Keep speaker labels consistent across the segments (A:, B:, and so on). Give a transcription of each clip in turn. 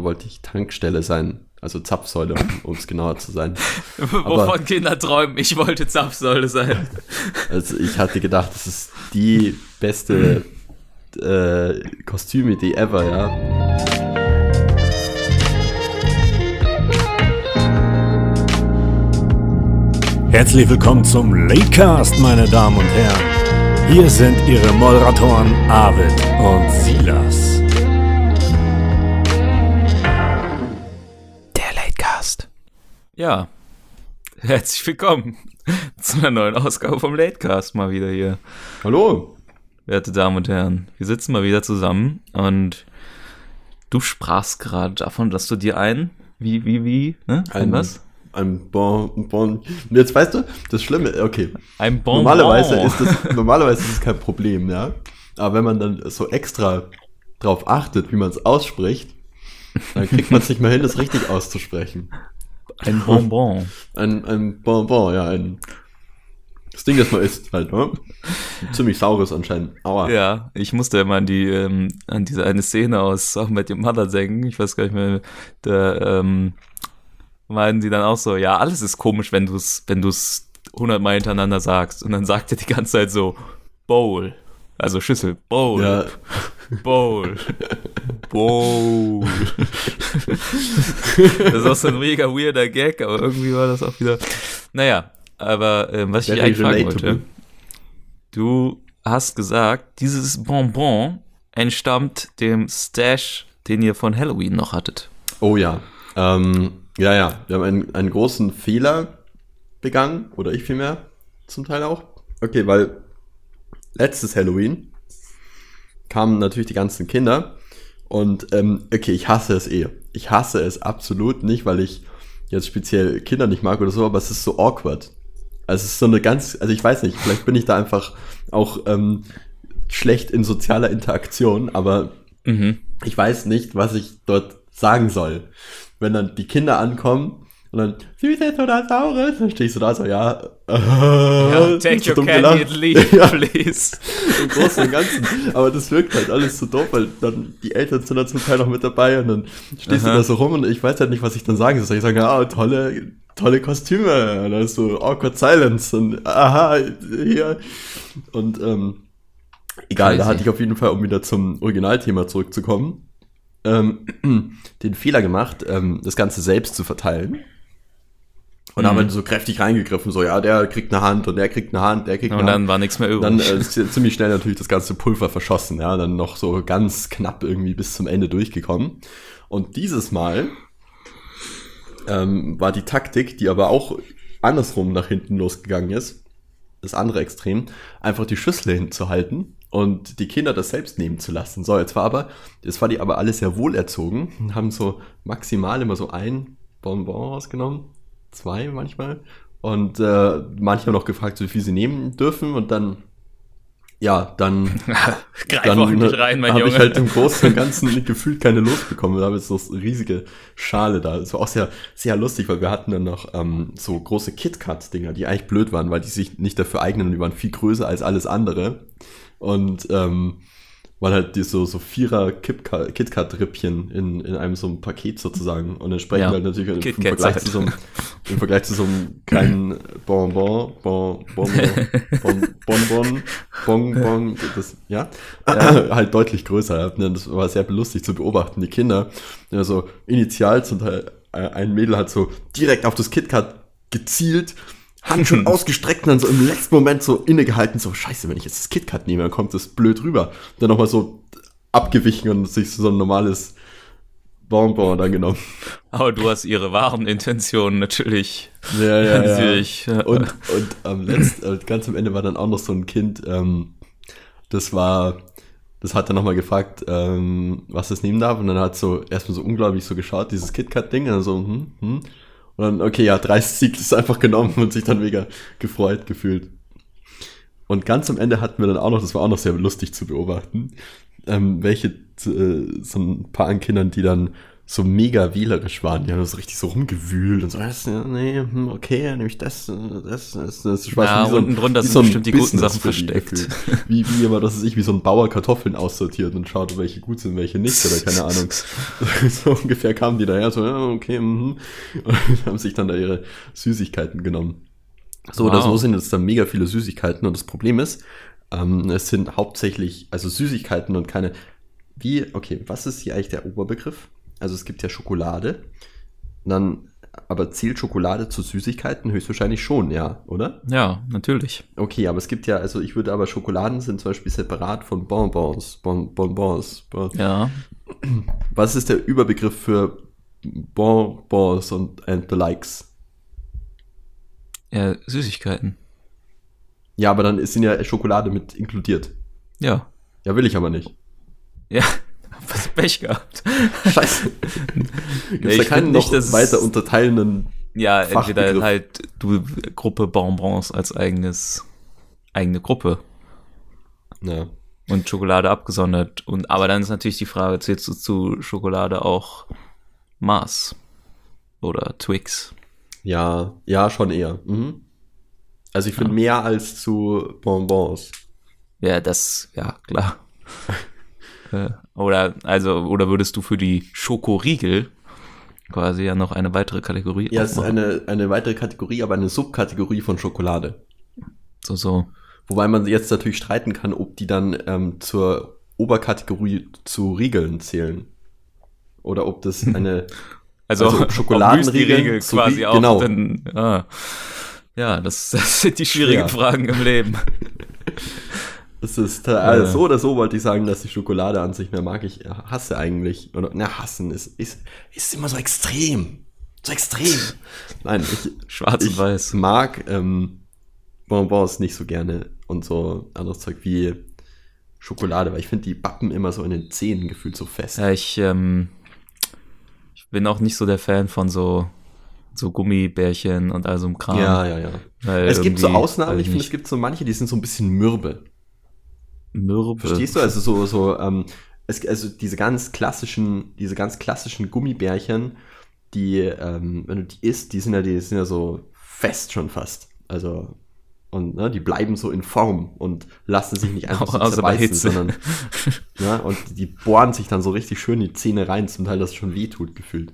A: wollte ich Tankstelle sein. Also Zapfsäule, um es genauer zu sein.
B: Wovon Kinder träumen, ich wollte Zapfsäule sein.
A: Also ich hatte gedacht, das ist die beste Kostümidee ever, ja.
C: Herzlich willkommen zum Latecast, meine Damen und Herren. Hier sind Ihre Moderatoren Arvid und Silas.
B: Der Latecast. Ja, herzlich willkommen zu einer neuen Ausgabe vom Latecast mal wieder hier.
A: Hallo.
B: Werte Damen und Herren, wir sitzen mal wieder zusammen und du sprachst gerade davon, dass du dir ein was?
A: Ein Bon. Jetzt weißt du, das Schlimme, okay.
B: Ein Bonbon.
A: Normalerweise ist es kein Problem, ja. Aber wenn man dann so extra drauf achtet, wie man es ausspricht, dann kriegt man es nicht mehr hin, das richtig auszusprechen.
B: Ein Bonbon.
A: Ein Bonbon, ja, das Ding, das man isst, halt, ne? Ziemlich saures anscheinend. Aua.
B: Ja, ich musste immer an diese eine Szene aus How I Met Your Mother denken. Ich weiß gar nicht mehr, da meinen sie dann auch so, ja, alles ist komisch, wenn du es 100-mal hintereinander sagst. Und dann sagt er die ganze Zeit so, Bowl. Also Schüssel, Bowl.
A: Ja.
B: Bowl. Bowl. Das ist auch so ein mega weirder Gag, aber irgendwie war das auch wieder, naja. Aber was ich dich eigentlich fragen wollte, du hast gesagt, dieses Bonbon entstammt dem Stash, den ihr von Halloween noch hattet.
A: Oh ja. Ja. Wir haben einen großen Fehler begangen, oder ich vielmehr, zum Teil auch. Okay, weil letztes Halloween kamen natürlich die ganzen Kinder und okay, ich hasse es eh. Ich hasse es absolut, nicht weil ich jetzt speziell Kinder nicht mag oder so, aber es ist so awkward. Also es ist so eine also ich weiß nicht, vielleicht bin ich da einfach auch schlecht in sozialer Interaktion, aber ich weiß nicht, was ich dort sagen soll. Wenn dann die Kinder ankommen und dann Süßes oder Saures, dann stehe ich so da so, ja,
B: take your candy and leave, please.
A: Im Großen und Ganzen. Aber das wirkt halt alles so doof, weil dann die Eltern sind dann zum Teil noch mit dabei und dann stehst du da so rum und ich weiß halt nicht, was ich dann sagen soll. Ich sage, ja, tolle Kostüme, und dann ist so awkward silence und aha, hier. Und egal, da hatte ich auf jeden Fall, um wieder zum Originalthema zurückzukommen, den Fehler gemacht, das Ganze selbst zu verteilen. Und haben so kräftig reingegriffen, so, ja, der kriegt eine Hand und der kriegt eine Hand, der kriegt eine Hand.
B: Und dann war nichts mehr übrig.
A: Dann ist ziemlich schnell natürlich das ganze Pulver verschossen, ja, dann noch so ganz knapp irgendwie bis zum Ende durchgekommen. Und dieses Mal war die Taktik, die aber auch andersrum nach hinten losgegangen ist, das andere Extrem, einfach die Schüssel hinzuhalten und die Kinder das selbst nehmen zu lassen. So, jetzt war die aber alle sehr wohlerzogen und haben so maximal immer so ein Bonbon rausgenommen, 2 manchmal, und manche haben noch gefragt, wie viel sie nehmen dürfen, und dann
B: Greif ordentlich rein, mein Junge.
A: Habe ich halt im Großen und Ganzen gefühlt keine Lust bekommen. Da habe ich so eine riesige Schale da. Das war auch sehr, sehr lustig, weil wir hatten dann noch so große KitKat-Dinger, die eigentlich blöd waren, weil die sich nicht dafür eignen und die waren viel größer als alles andere. Und waren halt die so 4er KitKat-Rippchen in einem so einem Paket sozusagen. Und entsprechend halt natürlich im Vergleich zu so einem kleinen Bonbon, das, halt deutlich größer. Das war sehr lustig zu beobachten. Die Kinder, so initial zum Teil, ein Mädel hat so direkt auf das KitKat gezielt, Hand schon ausgestreckt und dann so im letzten Moment so innegehalten, so, scheiße, wenn ich jetzt das KitKat nehme, dann kommt das blöd rüber. Dann nochmal so abgewichen und sich so ein normales Bonbon dann genommen.
B: Aber du hast ihre wahren Intentionen natürlich.
A: Ja.
B: Natürlich.
A: Und ganz am Ende war dann auch noch so ein Kind, das hat dann nochmal gefragt, was es nehmen darf, und dann hat so erstmal so unglaublich so geschaut, dieses KitKat-Ding, und dann so, und dann, okay, ja, 30 Sieg ist einfach genommen und sich dann mega gefreut gefühlt. Und ganz am Ende hatten wir dann auch noch, das war auch noch sehr lustig zu beobachten, so ein paar an Kindern, die dann so mega wählerisch waren. Die haben so richtig so rumgewühlt und so, okay, nehme ich das ist
B: ja, unten drunter sind bestimmt die guten Sachen versteckt.
A: Wie immer, wie so ein Bauer Kartoffeln aussortiert und schaut, welche gut sind, welche nicht, oder keine Ahnung. So ungefähr kamen die daher, so, okay, und haben sich dann da ihre Süßigkeiten genommen. So oder so sind jetzt dann mega viele Süßigkeiten und das Problem ist, es sind hauptsächlich, also Süßigkeiten und keine, was ist hier eigentlich der Oberbegriff? Also es gibt ja Schokolade, dann, aber zählt Schokolade zu Süßigkeiten? Höchstwahrscheinlich schon, ja, oder?
B: Ja, natürlich.
A: Okay, aber es gibt ja, also ich würde aber, Schokoladen sind zum Beispiel separat von Bonbons.
B: Ja.
A: Was ist der Überbegriff für Bonbons and the likes?
B: Ja, Süßigkeiten.
A: Ja, aber dann sind ja Schokolade mit inkludiert.
B: Ja.
A: Ja, will ich aber nicht.
B: Ja, was Pech gehabt.
A: Scheiße. Gibt's da keinen noch weiter unterteilenden
B: ja, entweder halt du Gruppe Bonbons als eigene Gruppe.
A: Ja.
B: Und Schokolade abgesondert. Aber dann ist natürlich die Frage, zählst du zu Schokolade auch Mars oder Twix?
A: Ja, schon eher. Mhm. Also ich finde mehr als zu Bonbons.
B: Ja, klar. Oder würdest du für die Schokoriegel quasi ja noch eine weitere Kategorie
A: aufmachen? Ja, es ist eine weitere Kategorie, aber eine Subkategorie von Schokolade.
B: So.
A: Wobei man jetzt natürlich streiten kann, ob die dann zur Oberkategorie zu Riegeln zählen. Oder ob das eine...
B: Also
A: Schokoladenriegel
B: quasi auch.
A: Genau.
B: Dann, ja, das sind die schwierigen Fragen im Leben.
A: Es ist so oder so, wollte ich sagen, dass die Schokolade an sich mehr mag. Ich hasse eigentlich. Oder hassen ist immer so extrem. So extrem. Nein,
B: Schwarz und Weiß.
A: Ich mag Bonbons nicht so gerne und so anderes Zeug wie Schokolade, weil ich finde, die bappen immer so in den Zähnen gefühlt so fest.
B: Ja, ich bin auch nicht so der Fan von so Gummibärchen und all so einem Kram.
A: Ja. Es gibt so Ausnahmen, ich finde, es gibt so manche, die sind so ein bisschen mürbe. Verstehst du? Also also diese ganz klassischen Gummibärchen, die, wenn du die isst, die sind ja so fest schon fast. Also, und die bleiben so in Form und lassen sich nicht einfach so zerbeißen, sondern und die bohren sich dann so richtig schön in die Zähne rein, zum Teil, dass es schon wehtut, gefühlt.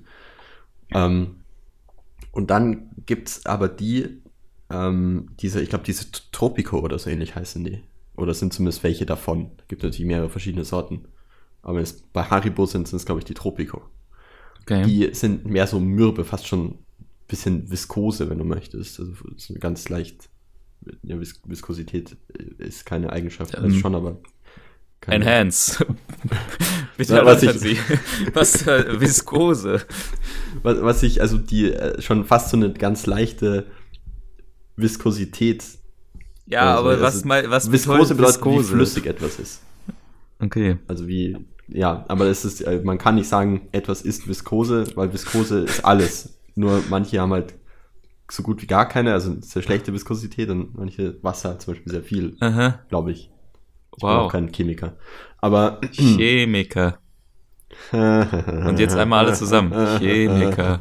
A: Und dann gibt's aber ich glaube, diese Tropico oder so ähnlich heißen die. Oder sind zumindest welche davon. Es gibt natürlich mehrere verschiedene Sorten. Aber bei Haribo sind es, glaube ich, die Tropico. Okay. Die sind mehr so mürbe, fast schon ein bisschen Viskose, wenn du möchtest. Also es ist ganz leicht. Ja, Viskosität ist keine Eigenschaft, also schon, aber
B: Enhance. Bitte erläutern Sie. Was Viskose?
A: Was ich, also die schon fast so eine ganz leichte Viskosität.
B: Ja, aber was
A: Viskose bedeutet, wie flüssig etwas ist.
B: Okay.
A: Also aber es ist, man kann nicht sagen, etwas ist Viskose, weil Viskose ist alles. Nur manche haben halt so gut wie gar keine, also sehr schlechte Viskosität und manche Wasser zum Beispiel sehr viel, glaube ich. Ich bin auch kein Chemiker. Aber
B: Chemiker. Und jetzt einmal alle zusammen. Chemiker.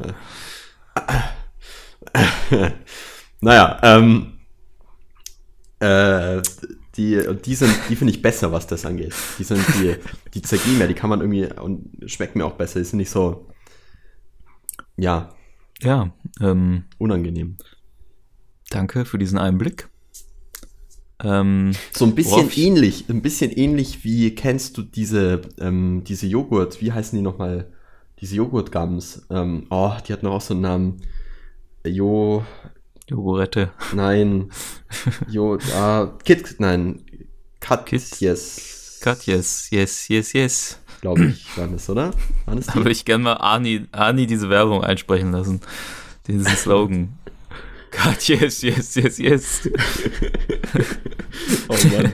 A: Naja, die finde ich besser, was das angeht. Die zergehen mehr, die kann man irgendwie und schmecken mir auch besser. Die sind nicht so, unangenehm.
B: Danke für diesen Einblick.
A: So ein bisschen ähnlich wie, kennst du diese Joghurt, wie heißen die nochmal? Diese Joghurt-Gums. Die hatten auch so einen Namen.
B: Jogurette.
A: Nein. Katjes.
B: Yes.
A: Glaube ich, waren das, oder?
B: Da würde ich gerne mal Arni diese Werbung einsprechen lassen. Diesen Slogan. Katjes, yes.
A: Oh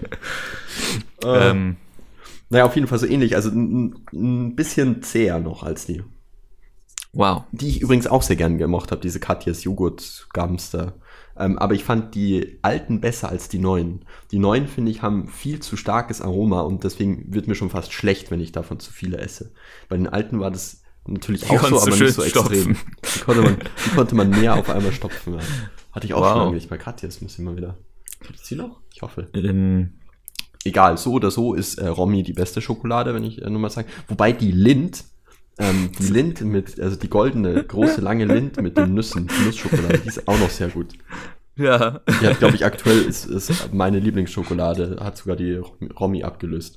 A: Mann. Naja, auf jeden Fall so ähnlich. Also ein bisschen zäher noch als die.
B: Wow.
A: Die ich übrigens auch sehr gern gemocht habe, diese Katjes Joghurt-Gums da. Aber ich fand die alten besser als die neuen. Die neuen, finde ich, haben viel zu starkes Aroma und deswegen wird mir schon fast schlecht, wenn ich davon zu viele esse. Bei den alten war das natürlich
B: Die
A: auch so,
B: konntest du
A: aber
B: schön
A: nicht so extrem. Die konnte man mehr auf einmal stopfen. Ja. Hatte ich auch schon eigentlich bei Katja, das muss ich mal wieder. Gibt's die noch? Ich hoffe. Egal, so oder so ist Romy die beste Schokolade, wenn ich nur mal sagen. Wobei die Lindt mit, also die goldene, große, lange Lindt mit den Nüssen, die Nussschokolade, die ist auch noch sehr gut.
B: Ja.
A: Die hat, glaube ich, aktuell ist meine Lieblingsschokolade, hat sogar die Romy abgelöst.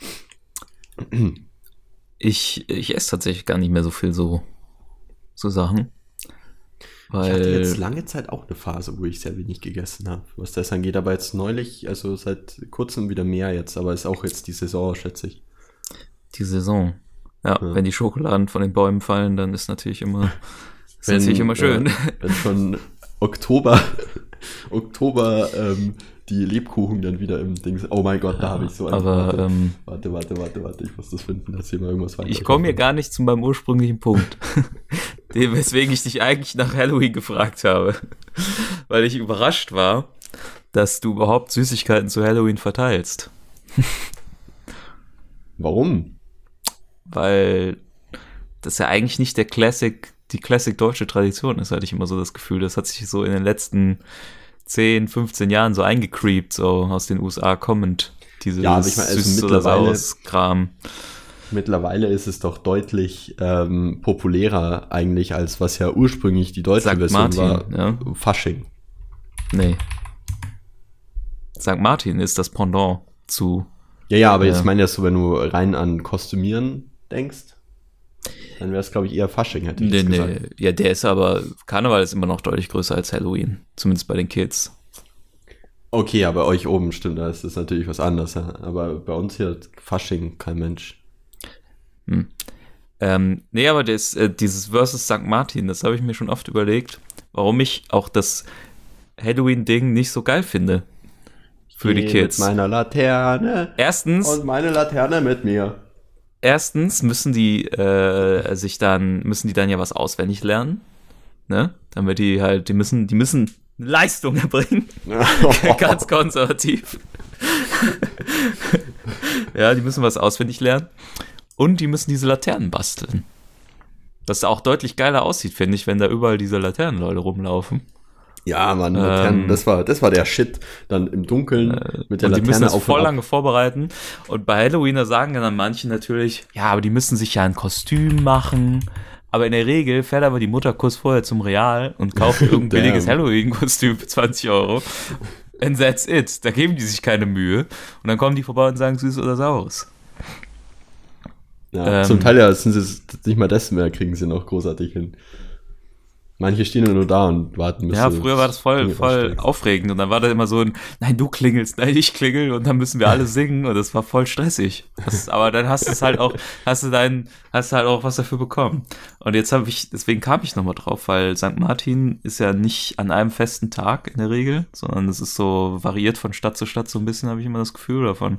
B: Ich esse tatsächlich gar nicht mehr so viel so Sachen. Weil
A: Ich hatte jetzt lange Zeit auch eine Phase, wo ich sehr wenig gegessen habe, was das angeht, aber jetzt neulich, also seit kurzem wieder mehr jetzt, aber ist auch jetzt die Saison, schätze ich.
B: die Saison. Ja, wenn die Schokoladen von den Bäumen fallen, dann ist natürlich immer schön.
A: Wenn schon Oktober die Lebkuchen dann wieder im Ding sind. Oh mein Gott, da habe ich so einen. Warte, ich muss das finden, dass hier mal irgendwas weiter.
B: Ich komme hier gar nicht zu meinem ursprünglichen Punkt. Weswegen ich dich eigentlich nach Halloween gefragt habe. Weil ich überrascht war, dass du überhaupt Süßigkeiten zu Halloween verteilst.
A: Warum?
B: Weil das ja eigentlich nicht die Classic deutsche Tradition ist, hatte ich immer so das Gefühl. Das hat sich so in den letzten 10, 15 Jahren so eingecreept, so aus den USA kommend. Dieses
A: aber ich meine, also
B: süß oder saures Kram.
A: Mittlerweile ist es doch deutlich populärer eigentlich, als was ja ursprünglich die deutsche
B: St.
A: Version
B: Martin,
A: war.
B: ja.
A: Fasching.
B: Nee. St. Martin ist das Pendant zu...
A: Ja, aber jetzt meine ich so, wenn du rein an Kostümieren denkst, dann wäre es, glaube ich, eher Fasching, hätte ich jetzt gesagt.
B: Ja, der ist aber... Karneval ist immer noch deutlich größer als Halloween. Zumindest bei den Kids.
A: Okay, aber bei euch oben stimmt, da ist das natürlich was anderes. Ja. Aber bei uns hier Fasching, kein Mensch.
B: Nee, aber dieses Versus St. Martin, das habe ich mir schon oft überlegt, warum ich auch das Halloween-Ding nicht so geil finde. Für die Kids.
A: Mit meiner Laterne.
B: Erstens.
A: Und meine Laterne mit mir.
B: Erstens müssen die dann ja was auswendig lernen. Ne? Damit die müssen Leistung erbringen. Ganz konservativ. Ja, die müssen was auswendig lernen. Und die müssen diese Laternen basteln. Das auch deutlich geiler aussieht, finde ich, wenn da überall diese Laternenleute rumlaufen.
A: Ja, Mann, Laternen, das war der Shit. Dann im Dunkeln mit der Laterne.
B: Die müssen das voll lange vorbereiten. Und bei Halloween, da sagen dann manche natürlich, ja, aber die müssen sich ja ein Kostüm machen. Aber in der Regel fährt aber die Mutter kurz vorher zum Real und kauft irgendein billiges Halloween-Kostüm für 20 €. And that's it. Da geben die sich keine Mühe. Und dann kommen die vorbei und sagen süß oder saures.
A: Ja, zum Teil ja, sind sie nicht mal das mehr, kriegen sie noch großartig hin. Manche stehen nur da und warten.
B: Ja, früher war das voll aufregend und dann war da immer so ein, nein, du klingelst, nein, ich klingel und dann müssen wir alle singen und das war voll stressig. Aber dann hast du halt auch was dafür bekommen. Und deswegen kam ich nochmal drauf, weil St. Martin ist ja nicht an einem festen Tag in der Regel, sondern es ist so variiert von Stadt zu Stadt so ein bisschen, habe ich immer das Gefühl davon.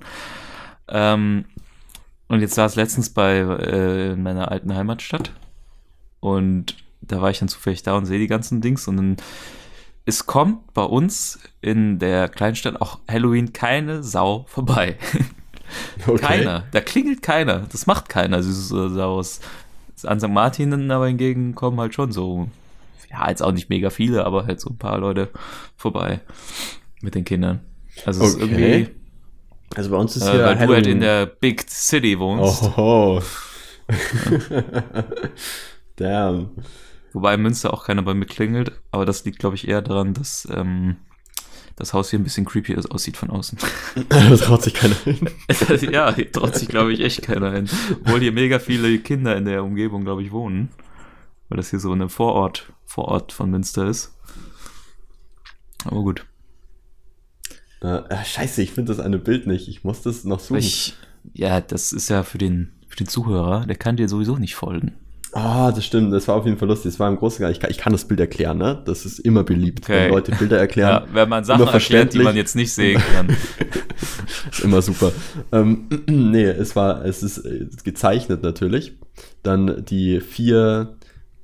B: Und jetzt war es letztens in meiner alten Heimatstadt und da war ich dann zufällig da und sehe die ganzen Dings und dann es kommt bei uns in der Kleinstadt auch Halloween keine Sau vorbei. Okay. Keiner. Da klingelt keiner. Das macht keiner, süßes oder saures. An St. Martin aber hingegen kommen halt schon so, ja, jetzt auch nicht mega viele, aber halt so ein paar Leute vorbei mit den Kindern. Also es ist irgendwie...
A: Also bei uns ist hier
B: weil Halloween. Du halt in der Big City wohnst.
A: Oh. Damn.
B: Wobei in Münster auch keiner bei mir klingelt, aber das liegt, glaube ich, eher daran, dass das Haus hier ein bisschen creepy aussieht von außen.
A: Da traut sich keiner hin.
B: Ja, hier traut sich, glaube ich, echt keiner hin. Obwohl hier mega viele Kinder in der Umgebung, glaube ich, wohnen. Weil das hier so ein Vorort von Münster ist. Aber gut.
A: Scheiße, ich finde das eine Bild nicht. Ich muss das noch suchen.
B: Ja, das ist ja für den Zuhörer, der kann dir sowieso nicht folgen.
A: Ah, das stimmt, das war auf jeden Fall lustig. Das war im Großen und Ganzen, ich kann das Bild erklären, ne? Das ist immer beliebt, wenn Leute Bilder erklären.
B: Ja, wenn man Sachen erklärt, die man jetzt nicht sehen kann.
A: Ist immer super. Nee, es ist gezeichnet natürlich. Dann die vier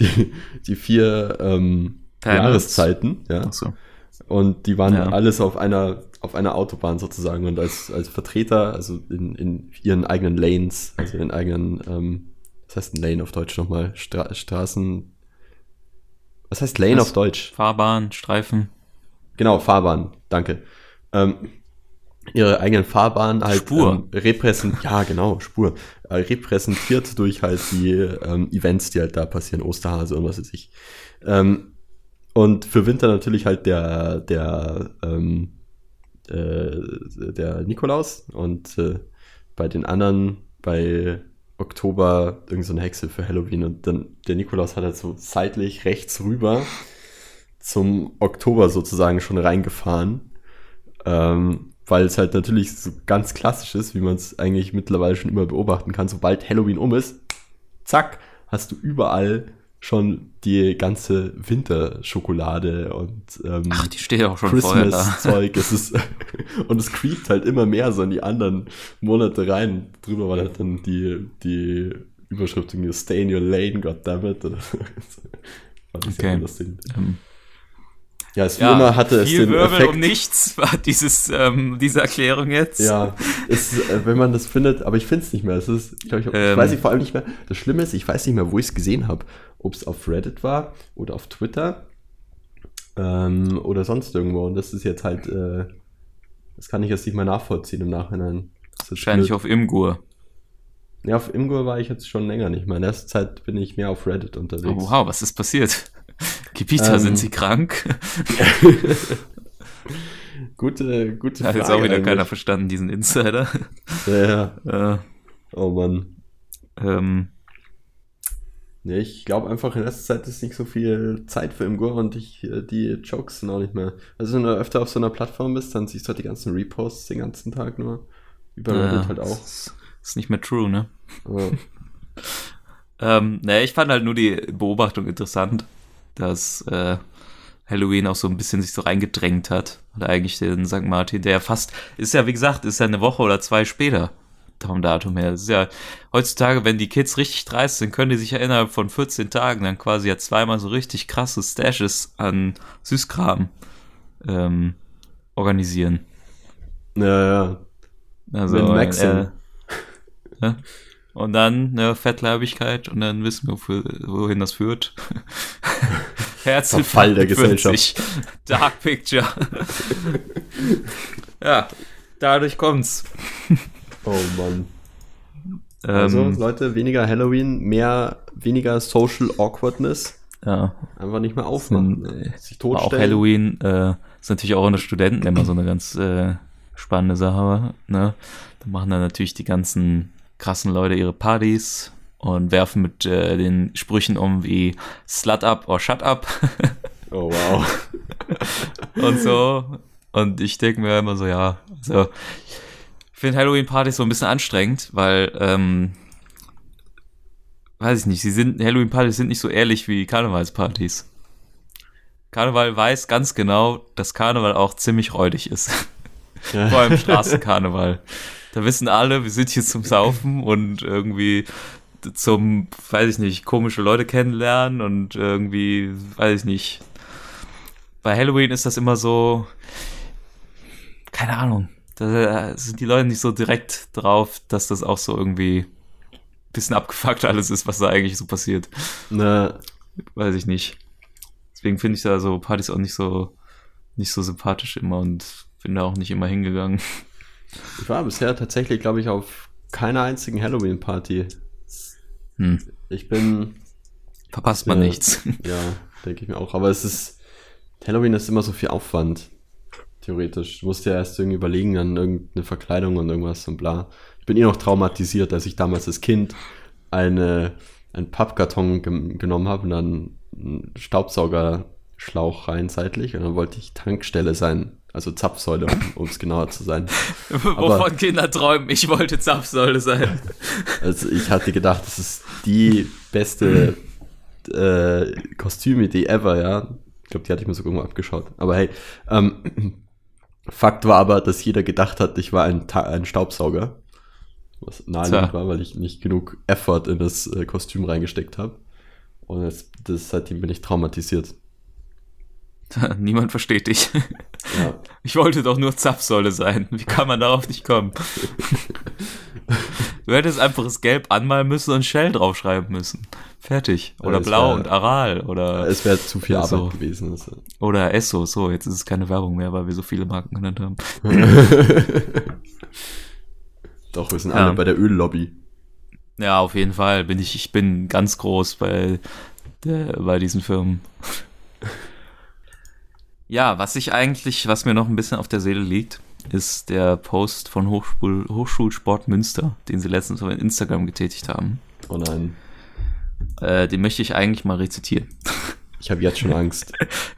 A: Jahreszeiten, ja.
B: Ach so.
A: Und die waren alles auf einer Autobahn sozusagen und als Vertreter, also in ihren eigenen Lanes, also in eigenen Was heißt ein Lane auf Deutsch nochmal? Straßen. Was heißt Lane auf Deutsch?
B: Fahrbahn, Streifen.
A: Genau, Fahrbahn, danke. Ihre eigenen Fahrbahnen halt
B: Spur.
A: Spur. Repräsentiert durch halt die Events, die halt da passieren, Osterhase und was weiß ich. Und für Winter natürlich halt der Nikolaus und bei den anderen, bei Oktober irgend so eine Hexe für Halloween und dann der Nikolaus hat halt so seitlich rechts rüber zum Oktober sozusagen schon reingefahren, weil es halt natürlich so ganz klassisch ist, wie man es eigentlich mittlerweile schon immer beobachten kann. Sobald Halloween um ist, zack, hast du überall schon die ganze Winterschokolade und
B: Die steht ja auch schon vorher da.
A: Christmas-Zeug. Und es creept halt immer mehr so in die anderen Monate rein. Drüber war halt dann die Überschrift irgendwie Stay in your lane, goddammit.
B: Okay.
A: Ja, immer hatte es
B: viel
A: den
B: Wirbel
A: Effekt.
B: um nichts war diese Erklärung jetzt.
A: Ja, wenn man das findet, aber ich finde es nicht mehr. Ich weiß nicht, vor allem nicht mehr. Das Schlimme ist, ich weiß nicht mehr, wo ich es gesehen habe. Ob es auf Reddit war oder auf Twitter oder sonst irgendwo. Und das ist jetzt halt, das kann ich jetzt nicht mehr nachvollziehen im Nachhinein.
B: Wahrscheinlich auf Imgur.
A: Ja, auf Imgur war ich jetzt schon länger nicht mehr. In letzter Zeit bin ich mehr auf Reddit unterwegs.
B: Oh, wow, was ist passiert? Gebieter, sind sie krank?
A: Gute Frage.
B: Hat jetzt auch wieder
A: eigentlich.
B: keiner verstanden, diesen Insider.
A: Ja. Oh Mann. Ja, ich glaube einfach, in letzter Zeit ist nicht so viel Zeit für Imgur und die Jokes sind auch nicht mehr. Also wenn du öfter auf so einer Plattform bist, dann siehst du halt die ganzen Reposts den ganzen Tag nur. Über Reddit halt auch.
B: Ist nicht mehr true, ne?
A: Ja.
B: Ich fand halt nur die Beobachtung interessant, dass Halloween auch so ein bisschen sich so reingedrängt hat. Oder eigentlich den St. Martin, der fast, ist ja wie gesagt, ist ja eine Woche oder zwei später vom Datum her. Das ist ja heutzutage, wenn die Kids richtig dreist sind, können die sich ja innerhalb von 14 Tagen dann quasi ja zweimal so richtig krasse Stashes an Süßkram organisieren.
A: Ja.
B: Also,
A: Mit Maxim.
B: Und dann Fettleibigkeit und dann wissen wir, wohin das führt.
A: Verfall der Gesellschaft.
B: Dark Picture. Ja, dadurch kommt's.
A: Oh Mann. Also, Leute, weniger Halloween, weniger Social Awkwardness.
B: Ja.
A: Einfach nicht mehr aufmachen. Sich totstellen.
B: Auch Halloween ist natürlich auch unter Studenten immer so eine ganz spannende Sache. Ne? Da machen dann natürlich die ganzen krassen Leute ihre Partys und werfen mit den Sprüchen um wie Slut up or shut up.
A: Oh wow.
B: Und so. Und ich denke mir immer so, ja, also ich finde Halloween-Partys so ein bisschen anstrengend, weil, weiß ich nicht, Halloween-Partys sind nicht so ehrlich wie Karnevalspartys. Karneval weiß ganz genau, dass Karneval auch ziemlich räudig ist.
A: Ja.
B: Vor allem Straßenkarneval. Da wissen alle, wir sind hier zum Saufen und irgendwie zum, weiß ich nicht, komische Leute kennenlernen und irgendwie, weiß ich nicht. Bei Halloween ist das immer so, keine Ahnung, da sind die Leute nicht so direkt drauf, dass das auch so irgendwie ein bisschen abgefuckt alles ist, was da eigentlich so passiert.
A: Ne.
B: Weiß ich nicht. Deswegen finde ich da so Partys auch nicht so sympathisch immer und bin da auch nicht immer hingegangen.
A: Ich war bisher tatsächlich, glaube ich, auf keiner einzigen Halloween-Party.
B: Verpasst man nichts.
A: Ja, denke ich mir auch. Aber Halloween ist immer so viel Aufwand, theoretisch. Du musst ja erst irgendwie überlegen, dann irgendeine Verkleidung und irgendwas und bla. Ich bin noch traumatisiert, als ich damals als Kind einen Pappkarton genommen habe und dann einen Staubsaugerschlauch rein seitlich und dann wollte ich Tankstelle sein. Also Zapfsäule, um es genauer zu sein.
B: Wovon Kinder träumen, ich wollte Zapfsäule sein.
A: Also ich hatte gedacht, das ist die beste Kostümidee ever, ja. Ich glaube, die hatte ich mir sogar irgendwo abgeschaut. Aber hey, Fakt war aber, dass jeder gedacht hat, ich war ein Staubsauger. Was naheliegend war, weil ich nicht genug Effort in das Kostüm reingesteckt habe. Und seitdem bin ich traumatisiert.
B: Niemand versteht dich.
A: Ja.
B: Ich wollte doch nur Zapfsäule sein. Wie kann man darauf nicht kommen? Du hättest einfach das Gelb anmalen müssen und Shell draufschreiben müssen. Fertig. Oder Blau und Aral. Oder
A: es wäre zu viel
B: so.
A: Arbeit gewesen.
B: Oder Esso. So, jetzt ist es keine Werbung mehr, weil wir so viele Marken genannt haben.
A: Doch, wir sind alle bei der Öllobby.
B: Ja, auf jeden Fall. Ich bin ganz groß bei diesen Firmen. Ja, was mir noch ein bisschen auf der Seele liegt, ist der Post von Hochschulsport Münster, den sie letztens auf Instagram getätigt haben.
A: Oh nein.
B: Den möchte ich eigentlich mal rezitieren.
A: Ich habe jetzt schon Angst.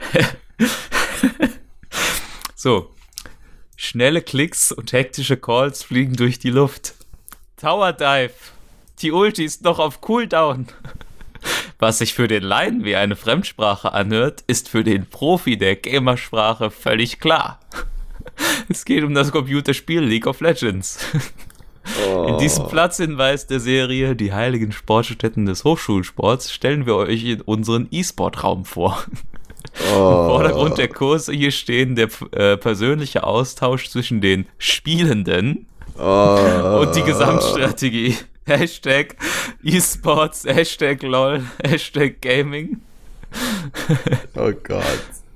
B: So. Schnelle Klicks und hektische Calls fliegen durch die Luft. Tower Dive. Die Ulti ist noch auf Cooldown. Was sich für den Laien wie eine Fremdsprache anhört, ist für den Profi der Gamersprache völlig klar. Es geht um das Computerspiel League of Legends. Oh. In diesem Platzhinweis der Serie Die heiligen Sportstätten des Hochschulsports stellen wir euch in unseren E-Sport-Raum vor. Im Vordergrund der Kurse hier stehen der persönliche Austausch zwischen den Spielenden und die Gesamtstrategie. Hashtag E-Sports, Hashtag LOL, Hashtag Gaming.
A: Oh Gott.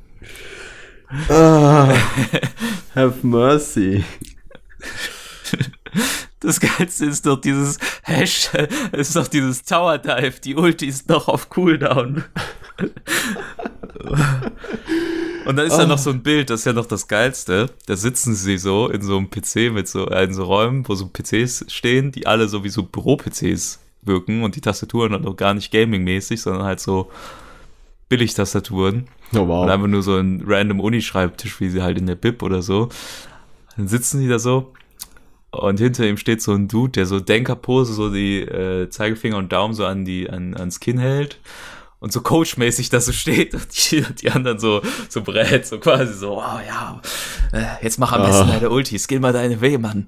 A: Have mercy.
B: Das Geilste ist doch dieses Hashtag, ist doch dieses Tower Dive, die Ulti ist noch auf Cooldown. Und dann ist da noch so ein Bild, das ist ja noch das Geilste. Da sitzen sie so in so einem PC in so Räumen, wo so PCs stehen, die alle so wie so Büro-PCs wirken und die Tastaturen dann auch gar nicht gaming-mäßig, sondern halt so Billig-Tastaturen.
A: Oh, wow.
B: Und einfach nur so ein random Uni-Schreibtisch, wie sie halt in der Bib oder so. Dann sitzen die da so und hinter ihm steht so ein Dude, der so Denkerpose, so die Zeigefinger und Daumen so ans Kinn hält. Und so coachmäßig das so steht und die anderen so brät, so quasi so, wow, ja, jetzt mach am besten deine Ulti, skill mal deine W, Mann.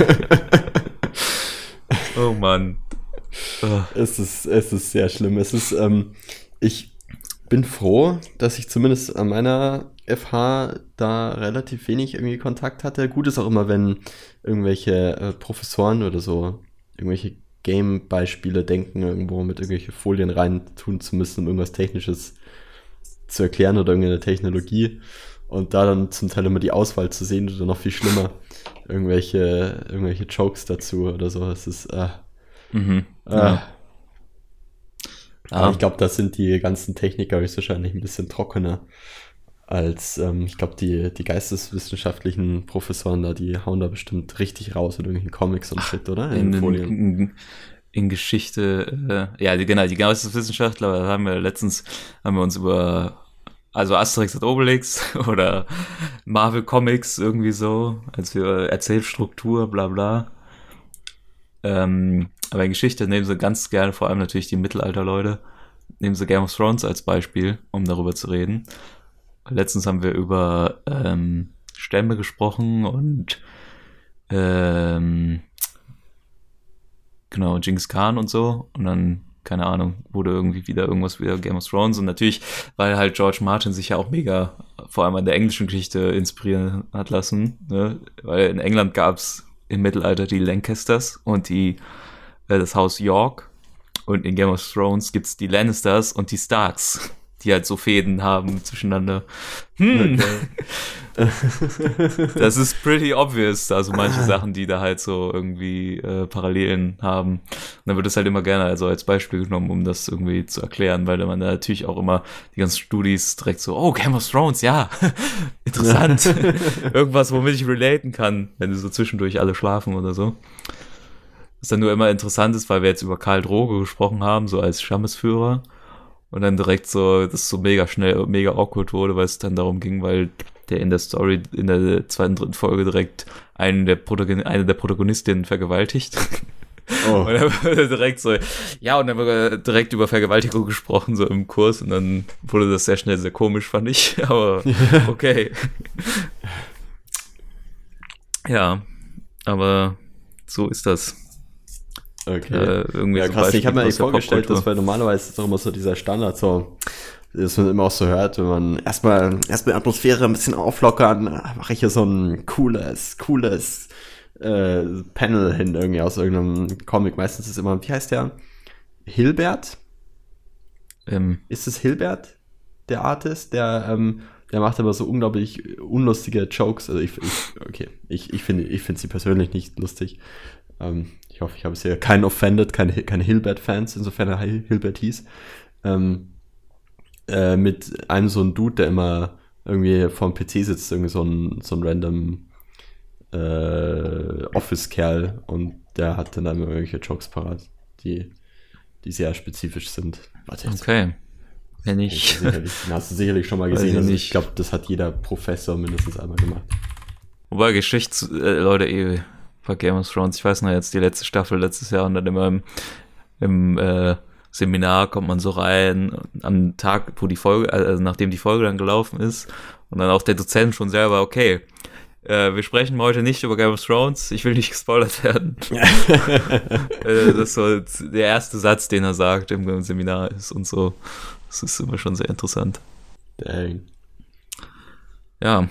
B: Oh Mann.
A: Es ist sehr schlimm. Ich bin froh, dass ich zumindest an meiner FH da relativ wenig irgendwie Kontakt hatte. Gut ist auch immer, wenn irgendwelche Professoren oder so irgendwelche Game-Beispiele denken, irgendwo mit irgendwelche Folien rein tun zu müssen, um irgendwas Technisches zu erklären oder irgendeine Technologie. Und da dann zum Teil immer die Auswahl zu sehen oder noch viel schlimmer, irgendwelche Jokes dazu oder so. Es ist,
B: Ja.
A: Aber ich glaube, da sind die ganzen Techniker höchstwahrscheinlich ein bisschen trockener als, ich glaube, die geisteswissenschaftlichen Professoren da, die hauen da bestimmt richtig raus in irgendwelchen Comics und Shit, oder?
B: In Geschichte, die Geisteswissenschaftler, da haben wir uns über, also Asterix und Obelix oder Marvel Comics irgendwie so, als wir Erzählstruktur, bla bla. Aber in Geschichte nehmen sie ganz gerne, vor allem natürlich die Mittelalter-Leute, nehmen sie Game of Thrones als Beispiel, um darüber zu reden. Letztens haben wir über Stämme gesprochen und genau, Genghis Khan und so. Und dann, keine Ahnung, wurde irgendwie wieder Game of Thrones. Und natürlich, weil halt George Martin sich ja auch mega, vor allem an der englischen Geschichte, inspirieren hat lassen. Ne? Weil in England gab es im Mittelalter die Lancasters und das Haus York. Und in Game of Thrones gibt es die Lannisters und die Starks, die halt so Fäden haben zwischeneinander. Okay. Das ist pretty obvious, also manche Sachen, die da halt so irgendwie Parallelen haben. Und dann wird es halt immer gerne also als Beispiel genommen, um das irgendwie zu erklären, weil man da natürlich auch immer die ganzen Studis direkt so, oh, Game of Thrones, ja, interessant. Irgendwas, womit ich relaten kann, wenn die so zwischendurch alle schlafen oder so. Was dann nur immer interessant ist, weil wir jetzt über Karl Drogo gesprochen haben, so als Stammesführer. Und dann direkt so, das so mega schnell, mega awkward wurde, weil es dann darum ging, weil der in der Story in der 2., 3. Folge direkt eine der Protagonistinnen vergewaltigt. Oh. Und dann wurde direkt so, ja, und dann wurde direkt über Vergewaltigung gesprochen, so im Kurs. Und dann wurde das sehr schnell sehr komisch, fand ich. Aber okay. Ja, aber so ist das.
A: Okay. Ja, so krass. Ich habe mir eigentlich vorgestellt, dass weil normalerweise ist doch immer so dieser Standard, so, dass man immer auch so hört, wenn man erstmal die Atmosphäre ein bisschen auflockern, mache ich hier so ein cooles Panel hin, irgendwie aus irgendeinem Comic. Meistens ist es immer, wie heißt der? Hilbert? Ist es Hilbert, der Artist? Der macht aber so unglaublich unlustige Jokes. Also ich finde sie persönlich nicht lustig. Ich hoffe, ich habe es hier keinen offended, keine Hilbert-Fans, insofern er Hilbert hieß. Mit einem so ein Dude, der immer irgendwie vorm PC sitzt, irgendwie so ein random Office-Kerl, und der hat dann immer irgendwelche Jokes parat, die sehr spezifisch sind. Warte,
B: okay. Wenn ich...
A: Hast du sicherlich schon mal gesehen. Also ich glaube, das hat jeder Professor mindestens einmal gemacht.
B: Wobei Leute, bei Game of Thrones, ich weiß noch jetzt, die letzte Staffel letztes Jahr, und dann immer im Seminar kommt man so rein, am Tag, wo die Folge, also nachdem die Folge dann gelaufen ist, und dann auch der Dozent schon selber, okay, wir sprechen heute nicht über Game of Thrones, ich will nicht gespoilert werden. Das ist so der erste Satz, den er sagt im Seminar ist und so. Das ist immer schon sehr interessant.
A: Dang.
B: Ja,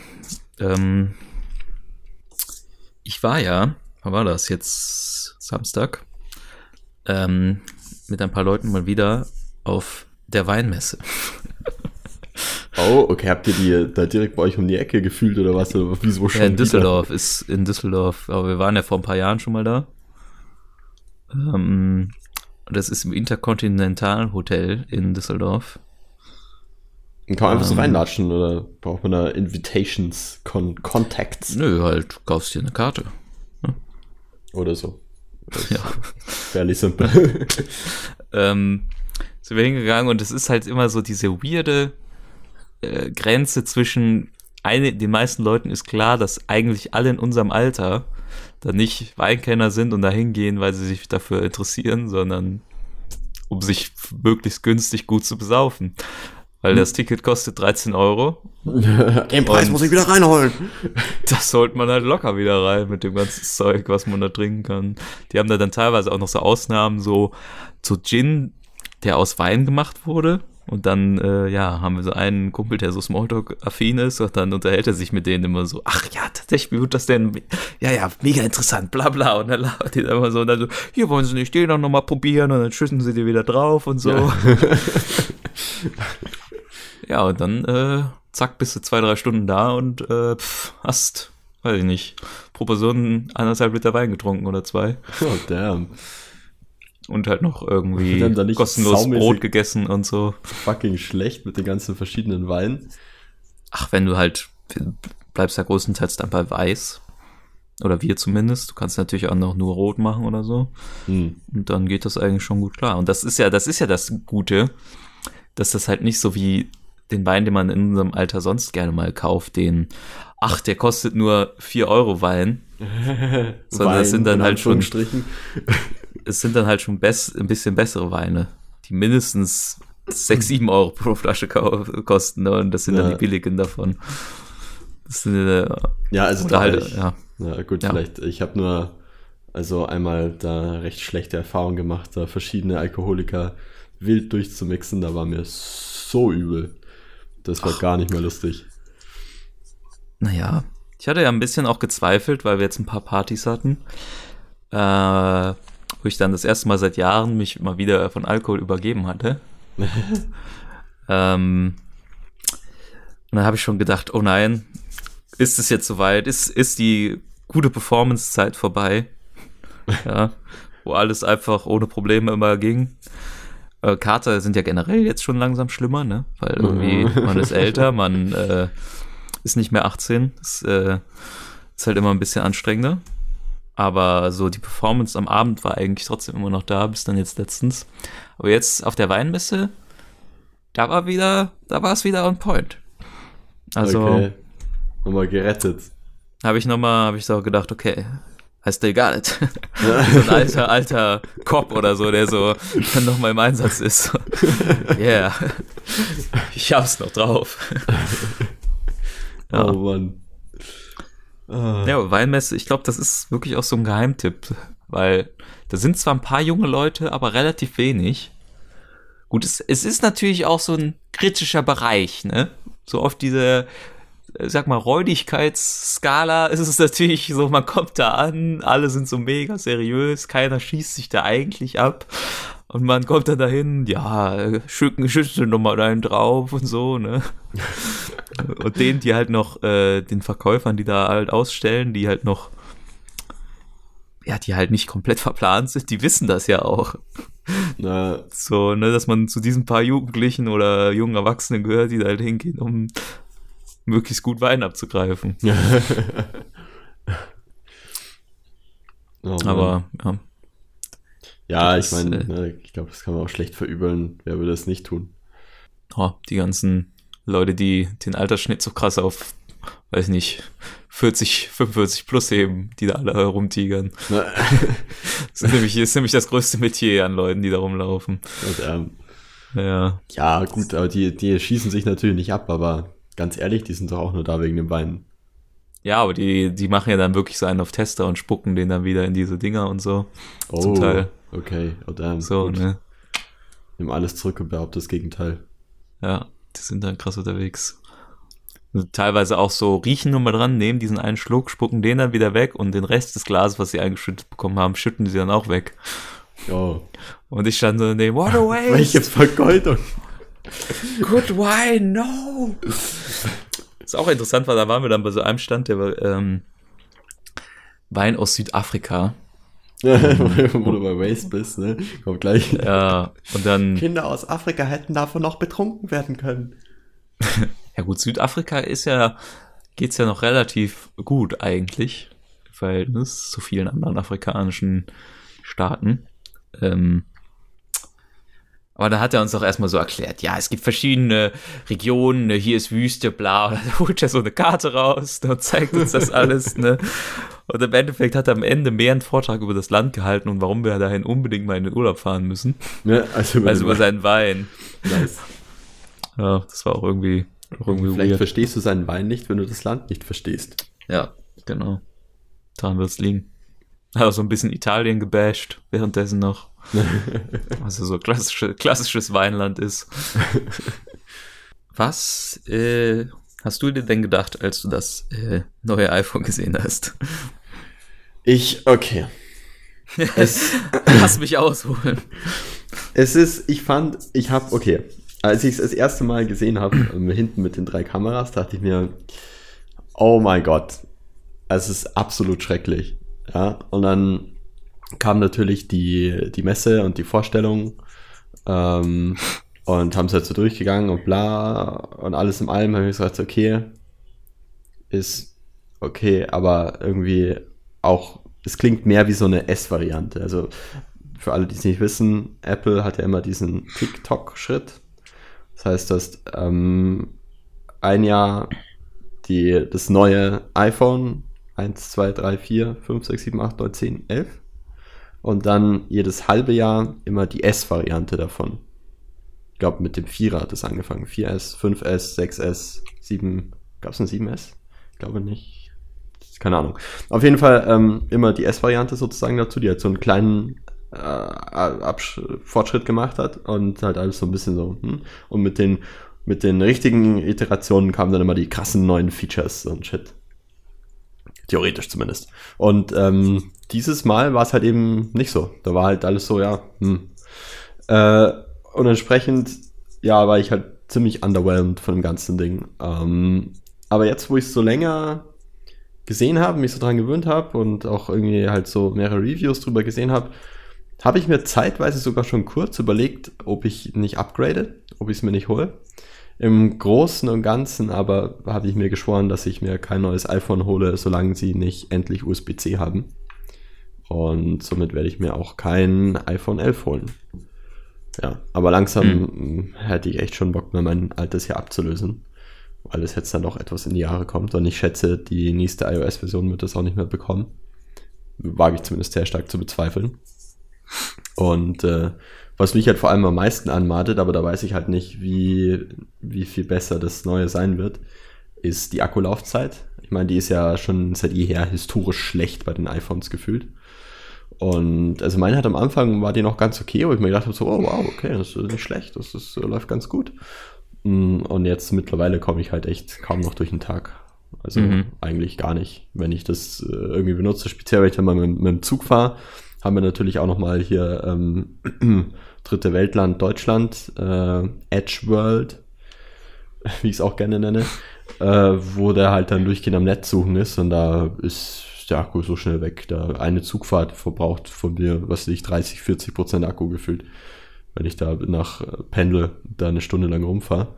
B: ich war ja, wann war das? Jetzt Samstag, mit ein paar Leuten mal wieder auf der Weinmesse.
A: Oh, okay, habt ihr die da direkt bei euch um die Ecke gefühlt oder was? Oder wieso schon?
B: Ja, in Düsseldorf, aber wir waren ja vor ein paar Jahren schon mal da. Das ist im Intercontinental Hotel in Düsseldorf.
A: Und kann man einfach so reinlatschen oder braucht man da Invitations, Contacts?
B: Nö, halt kaufst dir eine Karte.
A: Ja. Oder so.
B: Ja.
A: Fairly simple.
B: Sind wir hingegangen, und es ist halt immer so diese weirde Grenze zwischen den meisten Leuten ist klar, dass eigentlich alle in unserem Alter da nicht Weinkenner sind und da hingehen, weil sie sich dafür interessieren, sondern um sich möglichst günstig gut zu besaufen. Weil das Ticket kostet 13 €.
A: Den Preis muss ich wieder reinholen.
B: Das sollte man halt locker wieder rein mit dem ganzen Zeug, was man da trinken kann. Die haben da dann teilweise auch noch so Ausnahmen, so Gin, der aus Wein gemacht wurde. Und dann, haben wir so einen Kumpel, der so Smalltalk-affin ist, und dann unterhält er sich mit denen immer so, ach ja, tatsächlich, wie wird das denn? Ja, mega interessant, bla bla. Und dann labert die da immer so, und dann so, hier wollen sie nicht den auch nochmal probieren, und dann schütten sie die wieder drauf und so. Ja, ja, und dann, zack, bist du 2-3 Stunden da und hast, weiß ich nicht, pro Person 1,5 Liter Wein getrunken oder 2.
A: Oh, damn.
B: Und halt noch irgendwie kostenlos Brot gegessen und so.
A: Fucking schlecht mit den ganzen verschiedenen Weinen.
B: Ach, wenn du halt, bleibst ja größtenteils dann bei Weiß. Oder wir zumindest. Du kannst natürlich auch noch nur Rot machen oder so. Und dann geht das eigentlich schon gut klar. Und das ist ja das Gute, dass das halt nicht so wie den Wein, den man in unserem Alter sonst gerne mal kauft, der kostet nur 4 € Wein. Sondern es sind dann halt schon ein bisschen bessere Weine, die mindestens 6-7 € pro Flasche kosten, ne? Und das sind dann die billigen davon. Das sind,
A: also da
B: halt, ja.
A: Ja, gut, vielleicht, ich habe nur einmal da recht schlechte Erfahrungen gemacht, da verschiedene Alkoholiker wild durchzumixen, da war mir so übel. Das war gar nicht mehr lustig.
B: Naja, ich hatte ja ein bisschen auch gezweifelt, weil wir jetzt ein paar Partys hatten, wo ich dann das erste Mal seit Jahren mich mal wieder von Alkohol übergeben hatte. Und dann habe ich schon gedacht, oh nein, ist es jetzt soweit? Ist die gute Performance-Zeit vorbei? Ja, wo alles einfach ohne Probleme immer ging. Kater sind ja generell jetzt schon langsam schlimmer, ne? Weil irgendwie man ist älter, man ist nicht mehr 18. Das ist halt immer ein bisschen anstrengender. Aber so die Performance am Abend war eigentlich trotzdem immer noch da, bis dann jetzt letztens. Aber jetzt auf der Weinmesse, da war es wieder on point. Also
A: okay. Nochmal gerettet.
B: Habe ich so gedacht, okay, I still got it. So ein alter Cop oder so, der so dann nochmal im Einsatz ist. Yeah. Ich hab's noch drauf. Ja.
A: Oh Mann.
B: Ja, Weinmesse, ich glaube, das ist wirklich auch so ein Geheimtipp, weil da sind zwar ein paar junge Leute, aber relativ wenig. Gut, es ist natürlich auch so ein kritischer Bereich, ne? So oft diese sag mal, Räudigkeitsskala ist es natürlich so, man kommt da an, alle sind so mega seriös, keiner schießt sich da eigentlich ab. Und man kommt dann dahin, ja, schütteln nochmal einen drauf und so, ne? Und denen, die halt noch, den Verkäufern, die da halt ausstellen, die halt noch, ja, die halt nicht komplett verplant sind, die wissen das ja auch.
A: Na,
B: So, ne, dass man zu diesen paar Jugendlichen oder jungen Erwachsenen gehört, die da halt hingehen, um möglichst gut Wein abzugreifen.
A: oh Mann.
B: Aber, ja.
A: Ja,
B: das,
A: ich meine, ich glaube, das kann man auch schlecht verübeln. Wer würde das nicht tun?
B: Oh, die ganzen Leute, die den Altersschnitt so krass auf, weiß nicht, 40, 45 plus heben, die da alle herumtigern. Das ist nämlich das größte Metier an Leuten, die da rumlaufen.
A: Und,
B: Ja.
A: ja, gut, aber die schießen sich natürlich nicht ab, aber ganz ehrlich, die sind doch auch nur da wegen dem Wein.
B: Ja, aber die machen ja dann wirklich so einen auf Tester und spucken den dann wieder in diese Dinger und so. Zum Teil.
A: Okay,
B: So,
A: gut.
B: ne?
A: Nimm alles zurück und behaupte das Gegenteil.
B: Ja, die sind dann krass unterwegs. Und teilweise auch so riechen nur mal dran, nehmen diesen einen Schluck, spucken den dann wieder weg und den Rest des Glases, was sie eingeschüttet bekommen haben, schütten sie dann auch weg.
A: Oh.
B: Und ich stand so in dem, what a waste!
A: Welche Vergeudung!
B: Good wine, no! Was auch interessant war, da waren wir dann bei so einem Stand, der war Wein aus Südafrika.
A: Wo du bei Waste bist, ne? Kommt gleich.
B: Ja, und dann,
A: Kinder aus Afrika hätten davon noch betrunken werden können.
B: ja gut, Südafrika geht's ja noch relativ gut eigentlich, im Verhältnis zu vielen anderen afrikanischen Staaten. Aber da hat er uns auch erstmal so erklärt, ja, es gibt verschiedene Regionen, ne, hier ist Wüste, bla, und da holt er so eine Karte raus und zeigt uns das alles, ne. Und im Endeffekt hat er am Ende mehr einen Vortrag über das Land gehalten und warum wir dahin unbedingt mal in den Urlaub fahren müssen,
A: Ne? Also
B: über seinen Wein.
A: Nice.
B: Ja, das war auch irgendwie
A: Vielleicht
B: weird.
A: verstehst du seinen Wein nicht, wenn du das Land nicht verstehst.
B: Ja, genau. Daran wird's liegen. Hat auch so ein bisschen Italien gebasht, währenddessen noch. Also so klassisches Weinland ist. Was hast du dir denn gedacht, als du das neue iPhone gesehen hast?
A: Okay.
B: Lass mich ausholen.
A: Als ich es das erste Mal gesehen habe, hinten mit den 3 Kameras, dachte ich mir, oh mein Gott, es ist absolut schrecklich. Ja, und dann kam natürlich die Messe und die Vorstellung und haben es halt so durchgegangen und bla und alles in allem habe ich gesagt, okay, ist okay, aber irgendwie auch, es klingt mehr wie so eine S-Variante. Also für alle, die es nicht wissen, Apple hat ja immer diesen TikTok-Schritt. Das heißt, dass ein Jahr das neue iPhone 1, 2, 3, 4, 5, 6, 7, 8, 9, 10, 11 und dann jedes halbe Jahr immer die S-Variante davon. Ich glaube, mit dem 4er hat es angefangen. 4S, 5S, 6S, 7. Gab es ein 7S? Ich glaube nicht. Keine Ahnung. Auf jeden Fall immer die S-Variante sozusagen dazu, die halt so einen kleinen Fortschritt gemacht hat und halt alles so ein bisschen so. Und mit den richtigen Iterationen kamen dann immer die krassen neuen Features und Shit. Theoretisch zumindest. Und dieses Mal war es halt eben nicht so. Da war halt alles so, ja. Und entsprechend, ja, war ich halt ziemlich underwhelmed von dem ganzen Ding. Aber jetzt, wo ich es so länger gesehen habe, mich so dran gewöhnt habe und auch irgendwie halt so mehrere Reviews drüber gesehen habe, habe ich mir zeitweise sogar schon kurz überlegt, ob ich nicht upgrade, ob ich es mir nicht hole. Im Großen und Ganzen aber habe ich mir geschworen, dass ich mir kein neues iPhone hole, solange sie nicht endlich USB-C haben. Und somit werde ich mir auch kein iPhone 11 holen. Ja, aber langsam hätte ich echt schon Bock, mir mein altes hier abzulösen, weil es jetzt dann doch etwas in die Jahre kommt. Und ich schätze, die nächste iOS-Version wird das auch nicht mehr bekommen. Wage ich zumindest sehr stark zu bezweifeln. Und was mich halt vor allem am meisten anmatet, aber da weiß ich halt nicht, wie viel besser das Neue sein wird, ist die Akkulaufzeit. Ich meine, die ist ja schon seit jeher historisch schlecht bei den iPhones gefühlt. Und also meine hat am Anfang, war die noch ganz okay, wo ich mir gedacht habe, so, oh wow, okay, das ist nicht schlecht, das läuft ganz gut. Und jetzt mittlerweile komme ich halt echt kaum noch durch den Tag. Also eigentlich gar nicht, wenn ich das irgendwie benutze. Speziell, wenn ich dann mal mit dem Zug fahre, haben wir natürlich auch nochmal hier dritte Weltland Deutschland, Edge World, wie ich es auch gerne nenne, wo der halt dann durchgehend am Netz suchen ist und da ist der Akku so schnell weg. Da eine Zugfahrt verbraucht von mir, 30-40% Akku gefüllt, wenn ich da nach Pendel da eine Stunde lang rumfahre.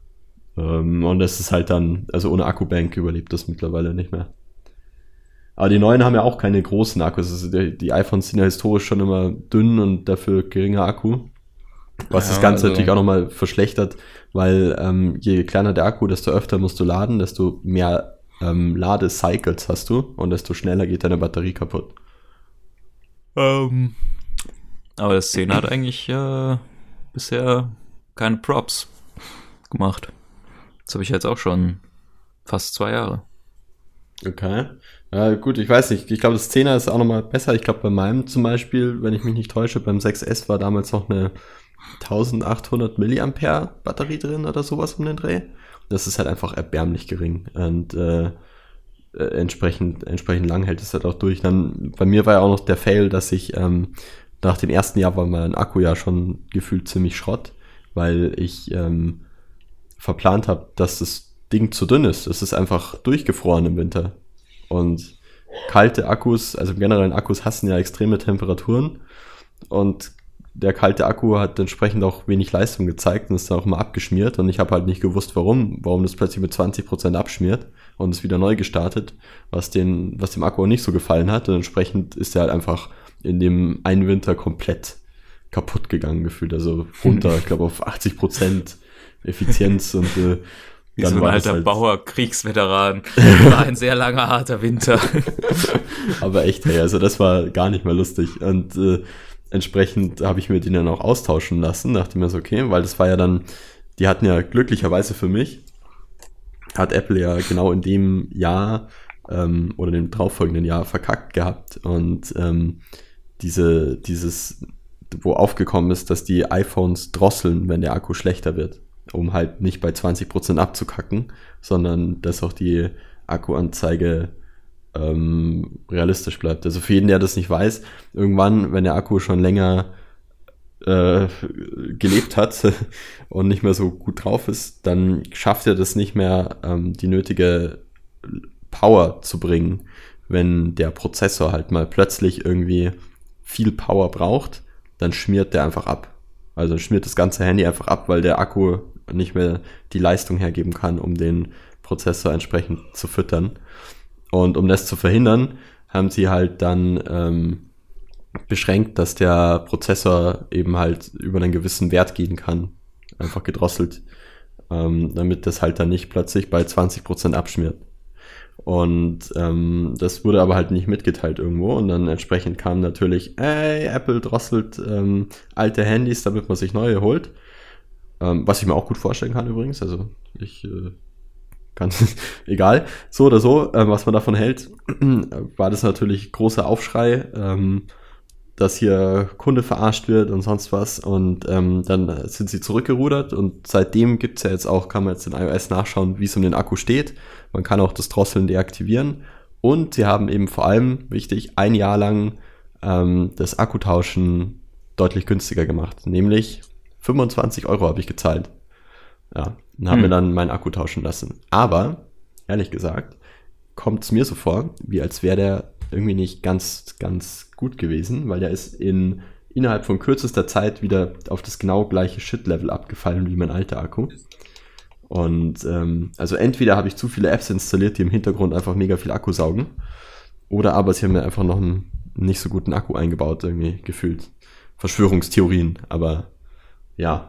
A: Und das ist halt dann, also ohne Akkubank überlebt das mittlerweile nicht mehr. Aber die neuen haben ja auch keine großen Akkus. Also die iPhones sind ja historisch schon immer dünn und dafür geringer Akku. Was das Ganze natürlich auch nochmal verschlechtert, weil je kleiner der Akku, desto öfter musst du laden, desto mehr Ladecycles hast du und desto schneller geht deine Batterie kaputt.
B: Aber das 10er hat eigentlich bisher keine Props gemacht. Das habe ich jetzt auch schon fast 2 Jahre.
A: Okay. Ja, gut, ich weiß nicht. Ich glaube, das 10er ist auch nochmal besser. Ich glaube, bei meinem zum Beispiel, wenn ich mich nicht täusche, beim 6S war damals noch eine 1800 Milliampere Batterie drin oder sowas um den Dreh. Das ist halt einfach erbärmlich gering und entsprechend lang hält es halt auch durch. Dann bei mir war ja auch noch der Fail, dass ich nach dem ersten Jahr war mein Akku ja schon gefühlt ziemlich Schrott, weil ich verplant habe, dass das Ding zu dünn ist. Es ist einfach durchgefroren im Winter. Und kalte Akkus, also im generellen Akkus hassen ja extreme Temperaturen und der kalte Akku hat entsprechend auch wenig Leistung gezeigt und ist dann auch immer abgeschmiert und ich habe halt nicht gewusst, warum das plötzlich mit 20% abschmiert und ist wieder neu gestartet, was dem Akku auch nicht so gefallen hat und entsprechend ist er halt einfach in dem einen Winter komplett kaputt gegangen gefühlt, also runter, ich glaube auf 80% Effizienz und
B: wie
A: dann
B: so ein
A: war
B: alter
A: halt
B: Bauer-Kriegsveteran. War ein sehr langer, harter Winter.
A: Aber echt, hey, also das war gar nicht mehr lustig und entsprechend habe ich mir den dann auch austauschen lassen, dachte mir so, okay, weil das war ja dann, die hatten ja glücklicherweise für mich, hat Apple ja genau in dem Jahr oder dem darauffolgenden Jahr verkackt gehabt und dieses, wo aufgekommen ist, dass die iPhones drosseln, wenn der Akku schlechter wird, um halt nicht bei 20% abzukacken, sondern dass auch die Akkuanzeige realistisch bleibt. Also für jeden, der das nicht weiß, irgendwann, wenn der Akku schon länger gelebt hat und nicht mehr so gut drauf ist, dann schafft er das nicht mehr, die nötige Power zu bringen, wenn der Prozessor halt mal plötzlich irgendwie viel Power braucht, dann schmiert der einfach ab. Also schmiert das ganze Handy einfach ab, weil der Akku nicht mehr die Leistung hergeben kann, um den Prozessor entsprechend zu füttern. Und um das zu verhindern, haben sie halt dann beschränkt, dass der Prozessor eben halt über einen gewissen Wert gehen kann. Einfach gedrosselt. Damit das halt dann nicht plötzlich bei 20% abschmiert. Und das wurde aber halt nicht mitgeteilt irgendwo. Und dann entsprechend kam natürlich, Apple drosselt alte Handys, damit man sich neue holt. Was ich mir auch gut vorstellen kann übrigens. Also ich ganz egal, so oder so, was man davon hält, war das natürlich großer Aufschrei, dass hier Kunde verarscht wird und sonst was und dann sind sie zurückgerudert und seitdem gibt's ja jetzt auch, kann man jetzt in iOS nachschauen, wie es um den Akku steht, man kann auch das Drosseln deaktivieren und sie haben eben vor allem, wichtig, 1 Jahr lang das Akkutauschen deutlich günstiger gemacht, nämlich 25 € habe ich gezahlt. Ja, und habe mir dann meinen Akku tauschen lassen. Aber, ehrlich gesagt, kommt es mir so vor, wie als wäre der irgendwie nicht ganz, ganz gut gewesen, weil der ist innerhalb von kürzester Zeit wieder auf das genau gleiche Shit-Level abgefallen wie mein alter Akku. Und also entweder habe ich zu viele Apps installiert, die im Hintergrund einfach mega viel Akku saugen, oder aber sie haben mir einfach noch einen nicht so guten Akku eingebaut, irgendwie gefühlt. Verschwörungstheorien, aber ja.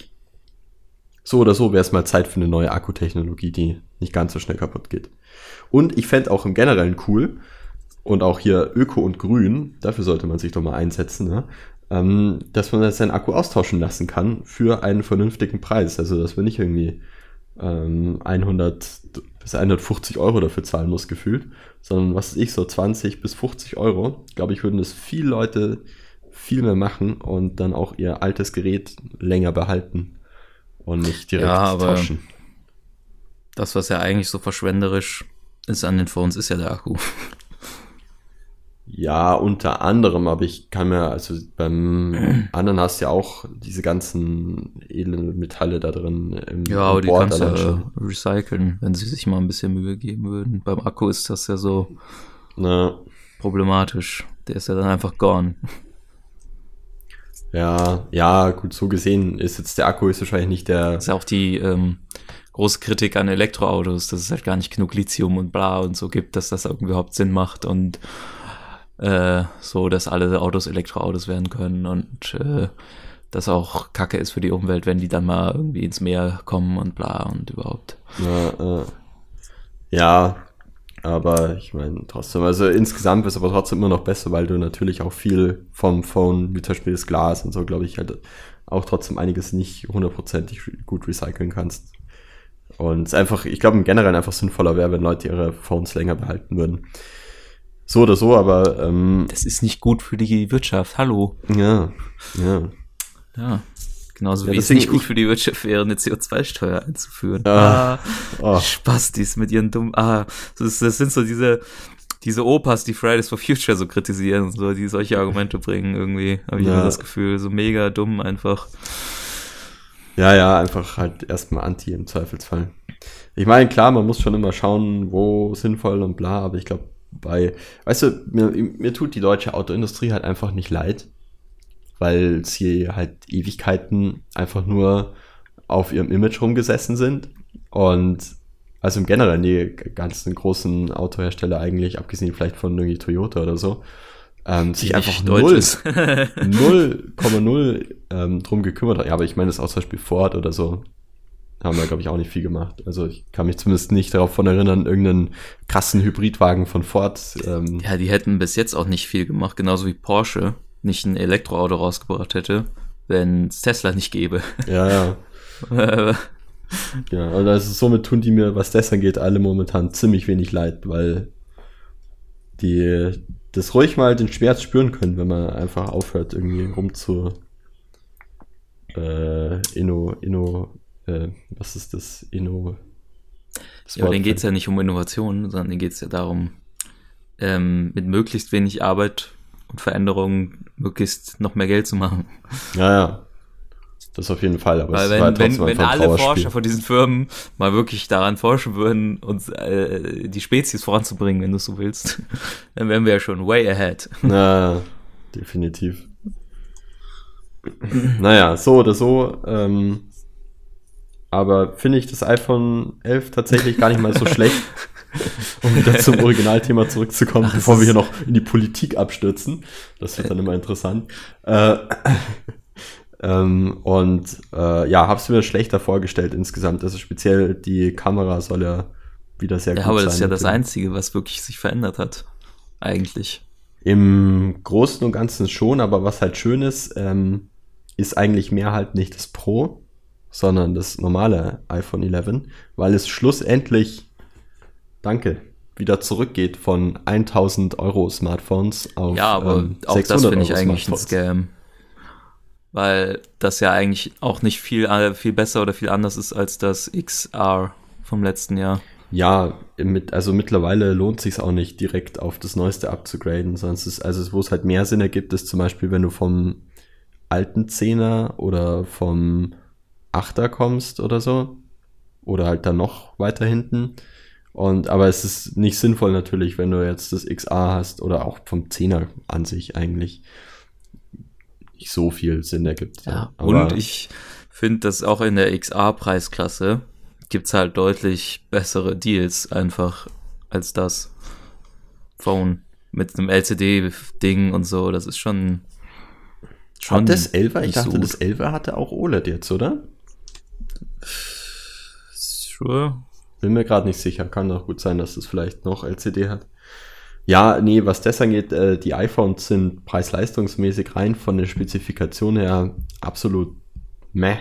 A: So oder so wäre es mal Zeit für eine neue Akkutechnologie, die nicht ganz so schnell kaputt geht. Und ich fände auch im Generellen cool, und auch hier Öko und Grün, dafür sollte man sich doch mal einsetzen, ne? Dass man seinen Akku austauschen lassen kann für einen vernünftigen Preis. Also dass man nicht irgendwie 100 bis 150 € dafür zahlen muss, gefühlt, sondern was weiß ich, so 20 bis 50 €. Glaube ich, würden das viele Leute viel mehr machen und dann auch ihr altes Gerät länger behalten. Und nicht direkt
B: ja, aber
A: tauschen.
B: Das, was ja eigentlich so verschwenderisch an den Phones ist ja der Akku.
A: Ja, unter anderem, aber ich kann mir, also beim anderen hast du ja auch diese ganzen edlen Metalle da drin im
B: Ja, aber die
A: Board
B: kannst du
A: allein
B: ja
A: schon.
B: recyceln, wenn sie sich mal ein bisschen Mühe geben würden. Beim Akku ist das ja so
A: Na,
B: problematisch. Der ist ja dann einfach gone.
A: ja, gut, so gesehen ist jetzt der Akku ist wahrscheinlich nicht der,
B: Das ist ja auch die große Kritik an Elektroautos, dass es halt gar nicht genug Lithium und bla und so gibt, dass das irgendwie überhaupt Sinn macht und so, dass alle Autos Elektroautos werden können und das auch Kacke ist für die Umwelt, wenn die dann mal irgendwie ins Meer kommen und bla und überhaupt.
A: ja, aber ich meine trotzdem, also insgesamt ist es aber trotzdem immer noch besser, weil du natürlich auch viel vom Phone, wie zum Beispiel das Glas und so, glaube ich, halt auch trotzdem einiges nicht hundertprozentig gut recyceln kannst. Und es einfach, ich glaube im Generellen einfach sinnvoller wäre, wenn Leute ihre Phones länger behalten würden. So oder so, aber
B: Das ist nicht gut für die Wirtschaft, hallo.
A: ja.
B: Ja, genauso
A: Ja,
B: wie es
A: deswegen
B: nicht gut für die Wirtschaft wäre, eine CO2-Steuer einzuführen.
A: Oh.
B: Spastis mit ihren dummen, das sind so diese Opas, die Fridays for Future so kritisieren und so, die solche Argumente bringen irgendwie, habe ich immer das Gefühl, so mega dumm einfach.
A: Ja, einfach halt erstmal Anti im Zweifelsfall. Ich meine, klar, man muss schon immer schauen, wo sinnvoll und bla, aber ich glaube, weißt du, mir tut die deutsche Autoindustrie halt einfach nicht leid, weil sie halt Ewigkeiten einfach nur auf ihrem Image rumgesessen sind und also im Generellen die ganzen großen Autohersteller eigentlich, abgesehen vielleicht von irgendwie Toyota oder so, sich einfach null 0,0 drum gekümmert hat. Ja, aber ich meine, das ist auch zum Beispiel Ford oder so. Haben da, glaube ich, auch nicht viel gemacht. Also ich kann mich zumindest nicht darauf erinnern, irgendeinen krassen Hybridwagen von Ford.
B: Ja, die hätten bis jetzt auch nicht viel gemacht, genauso wie Porsche nicht ein Elektroauto rausgebracht hätte, wenn es Tesla nicht gäbe.
A: Ja. Ja, also somit tun die mir, was das angeht, alle momentan ziemlich wenig leid, weil die das ruhig mal den Schmerz spüren können, wenn man einfach aufhört, irgendwie was ist das?
B: Ja, aber denen geht's ja nicht um Innovation, sondern denen geht's ja darum, mit möglichst wenig Arbeit und Veränderungen möglichst noch mehr Geld zu machen.
A: Ja. Das auf jeden Fall, aber
B: weil
A: es war trotzdem
B: wenn
A: einfach ein
B: alle
A: Trauerspiel.
B: Forscher von diesen Firmen mal wirklich daran forschen würden, uns die Spezies voranzubringen, wenn du so willst, dann wären wir ja schon way ahead.
A: Na, definitiv. Naja, so oder so, aber finde ich das iPhone 11 tatsächlich gar nicht mal so schlecht, um wieder zum Originalthema zurückzukommen, bevor wir hier noch in die Politik abstürzen. Das wird dann immer interessant. Hab's mir schlechter vorgestellt insgesamt. Also speziell die Kamera soll ja wieder sehr gut sein.
B: Ja, aber das ist ja das Einzige, was wirklich sich verändert hat. Eigentlich.
A: Im Großen und Ganzen schon, aber was halt schön ist, ist eigentlich mehr halt nicht das Pro, sondern das normale iPhone 11, weil es schlussendlich, wieder zurückgeht von 1.000 € Smartphones auf
B: ja, aber auch
A: 600
B: das finde ich
A: Euro
B: eigentlich ein
A: Smartphones.
B: Scam. Weil das ja eigentlich auch nicht viel besser oder viel anders ist als das XR vom letzten Jahr.
A: Ja, also mittlerweile lohnt sich auch nicht direkt auf das Neueste abzugraden, sondern wo es halt mehr Sinn ergibt, ist zum Beispiel, wenn du vom alten 10er oder vom 8er kommst oder so, oder halt dann noch weiter hinten. Aber es ist nicht sinnvoll natürlich, wenn du jetzt das XR hast oder auch vom 10er an sich eigentlich nicht so viel Sinn ergibt.
B: Ja,
A: aber
B: und ich finde, dass auch in der XR-Preisklasse gibt's halt deutlich bessere Deals einfach als das Phone mit einem LCD-Ding und so. Das ist schon
A: hat das 11er? Ich dachte,
B: so
A: das 11er hatte auch OLED jetzt, oder?
B: Sure.
A: Bin mir gerade nicht sicher. Kann doch gut sein, dass es vielleicht noch LCD hat. Ja, nee, was das angeht, die iPhones sind preis-leistungsmäßig rein von der Spezifikation her absolut meh.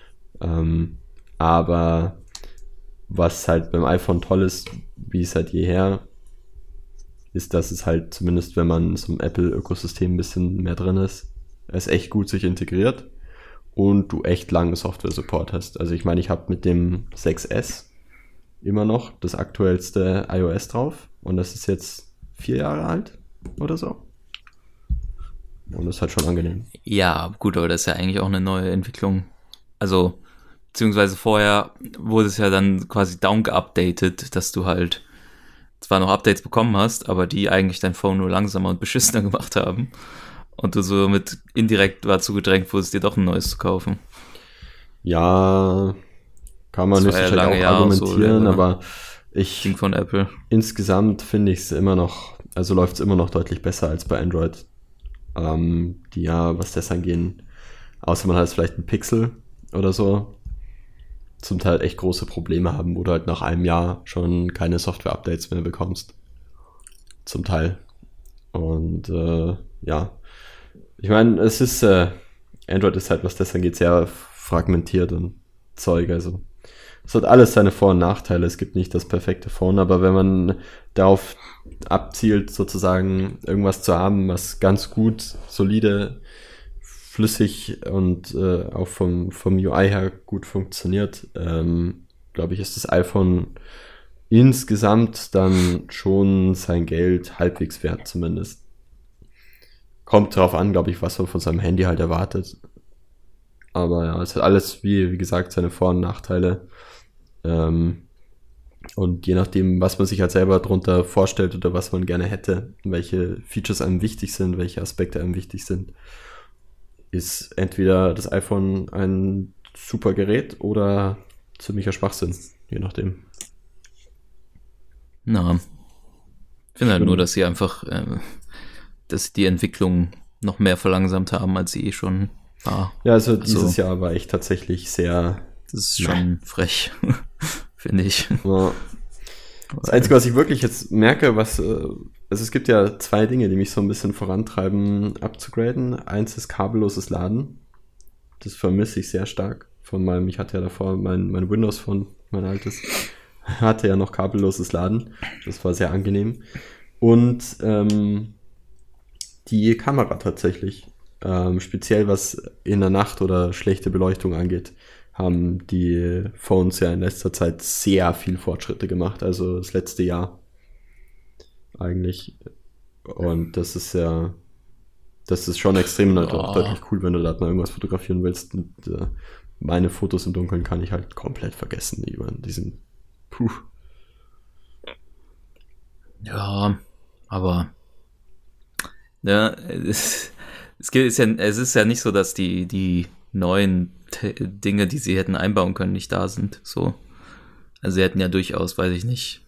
A: Aber was halt beim iPhone toll ist, wie es halt jeher, ist, dass es halt zumindest, wenn man so im Apple-Ökosystem ein bisschen mehr drin ist, es echt gut sich integriert und du echt lange Software-Support hast. Also ich meine, ich habe mit dem 6S immer noch das aktuellste iOS drauf. Und das ist jetzt 4 Jahre alt oder so. Und das ist halt schon angenehm.
B: Ja, gut, aber das ist ja eigentlich auch eine neue Entwicklung. Also, beziehungsweise vorher wurde es ja dann quasi down-geupdatet, dass du halt zwar noch Updates bekommen hast, aber die eigentlich dein Phone nur langsamer und beschissener gemacht haben. Und du so mit indirekt dazu gedrängt wurdest, dir doch ein neues zu kaufen.
A: Ja, kann man
B: Das
A: nicht
B: war ja
A: so
B: lange
A: auch
B: Jahre so,
A: argumentieren,
B: oder?
A: aber ich
B: Ding von Apple.
A: insgesamt finde ich es immer noch, also läuft es immer noch deutlich besser als bei Android. Die ja, was das angehen, außer man hat vielleicht ein Pixel oder so, zum Teil echt große Probleme haben, wo du halt nach einem Jahr schon keine Software-Updates mehr bekommst. Zum Teil. Und ja, ich meine, es ist, Android ist halt, was das angeht, sehr fragmentiert und Zeug, also es hat alles seine Vor- und Nachteile, es gibt nicht das perfekte Phone, aber wenn man darauf abzielt, sozusagen irgendwas zu haben, was ganz gut, solide, flüssig und auch vom UI her gut funktioniert, glaube ich, ist das iPhone insgesamt dann schon sein Geld halbwegs wert zumindest. Kommt drauf an, glaube ich, was man von seinem Handy halt erwartet. Aber ja, es hat alles, wie gesagt, seine Vor- und Nachteile. Und je nachdem, was man sich halt selber drunter vorstellt oder was man gerne hätte, welche Features einem wichtig sind, welche Aspekte einem wichtig sind, ist entweder das iPhone ein super Gerät oder ziemlicher Schwachsinn, je nachdem.
B: Na, ich finde halt nur, dass sie einfach, dass sie die Entwicklung noch mehr verlangsamt haben, als sie schon war.
A: Ja, also dieses Jahr war ich tatsächlich sehr...
B: Das ist schon frech, finde ich.
A: Ja. Das Einzige, was ich wirklich jetzt merke, also es gibt ja 2 Dinge, die mich so ein bisschen vorantreiben, abzugraden. Eins ist kabelloses Laden. Das vermisse ich sehr stark. Ich hatte ja davor mein Windows-Phone, mein altes, hatte ja noch kabelloses Laden. Das war sehr angenehm. Und die Kamera tatsächlich. Speziell was in der Nacht oder schlechte Beleuchtung angeht, haben die Phones ja in letzter Zeit sehr viel Fortschritte gemacht, also das letzte Jahr eigentlich. Und das ist schon extrem deutlich cool, wenn du da mal irgendwas fotografieren willst. Und meine Fotos im Dunkeln kann ich halt komplett vergessen über diesen
B: Ja, aber ja, es ist ja nicht so, dass die neuen Dinge, die sie hätten einbauen können, nicht da sind. So. Also sie hätten ja durchaus, weiß ich nicht,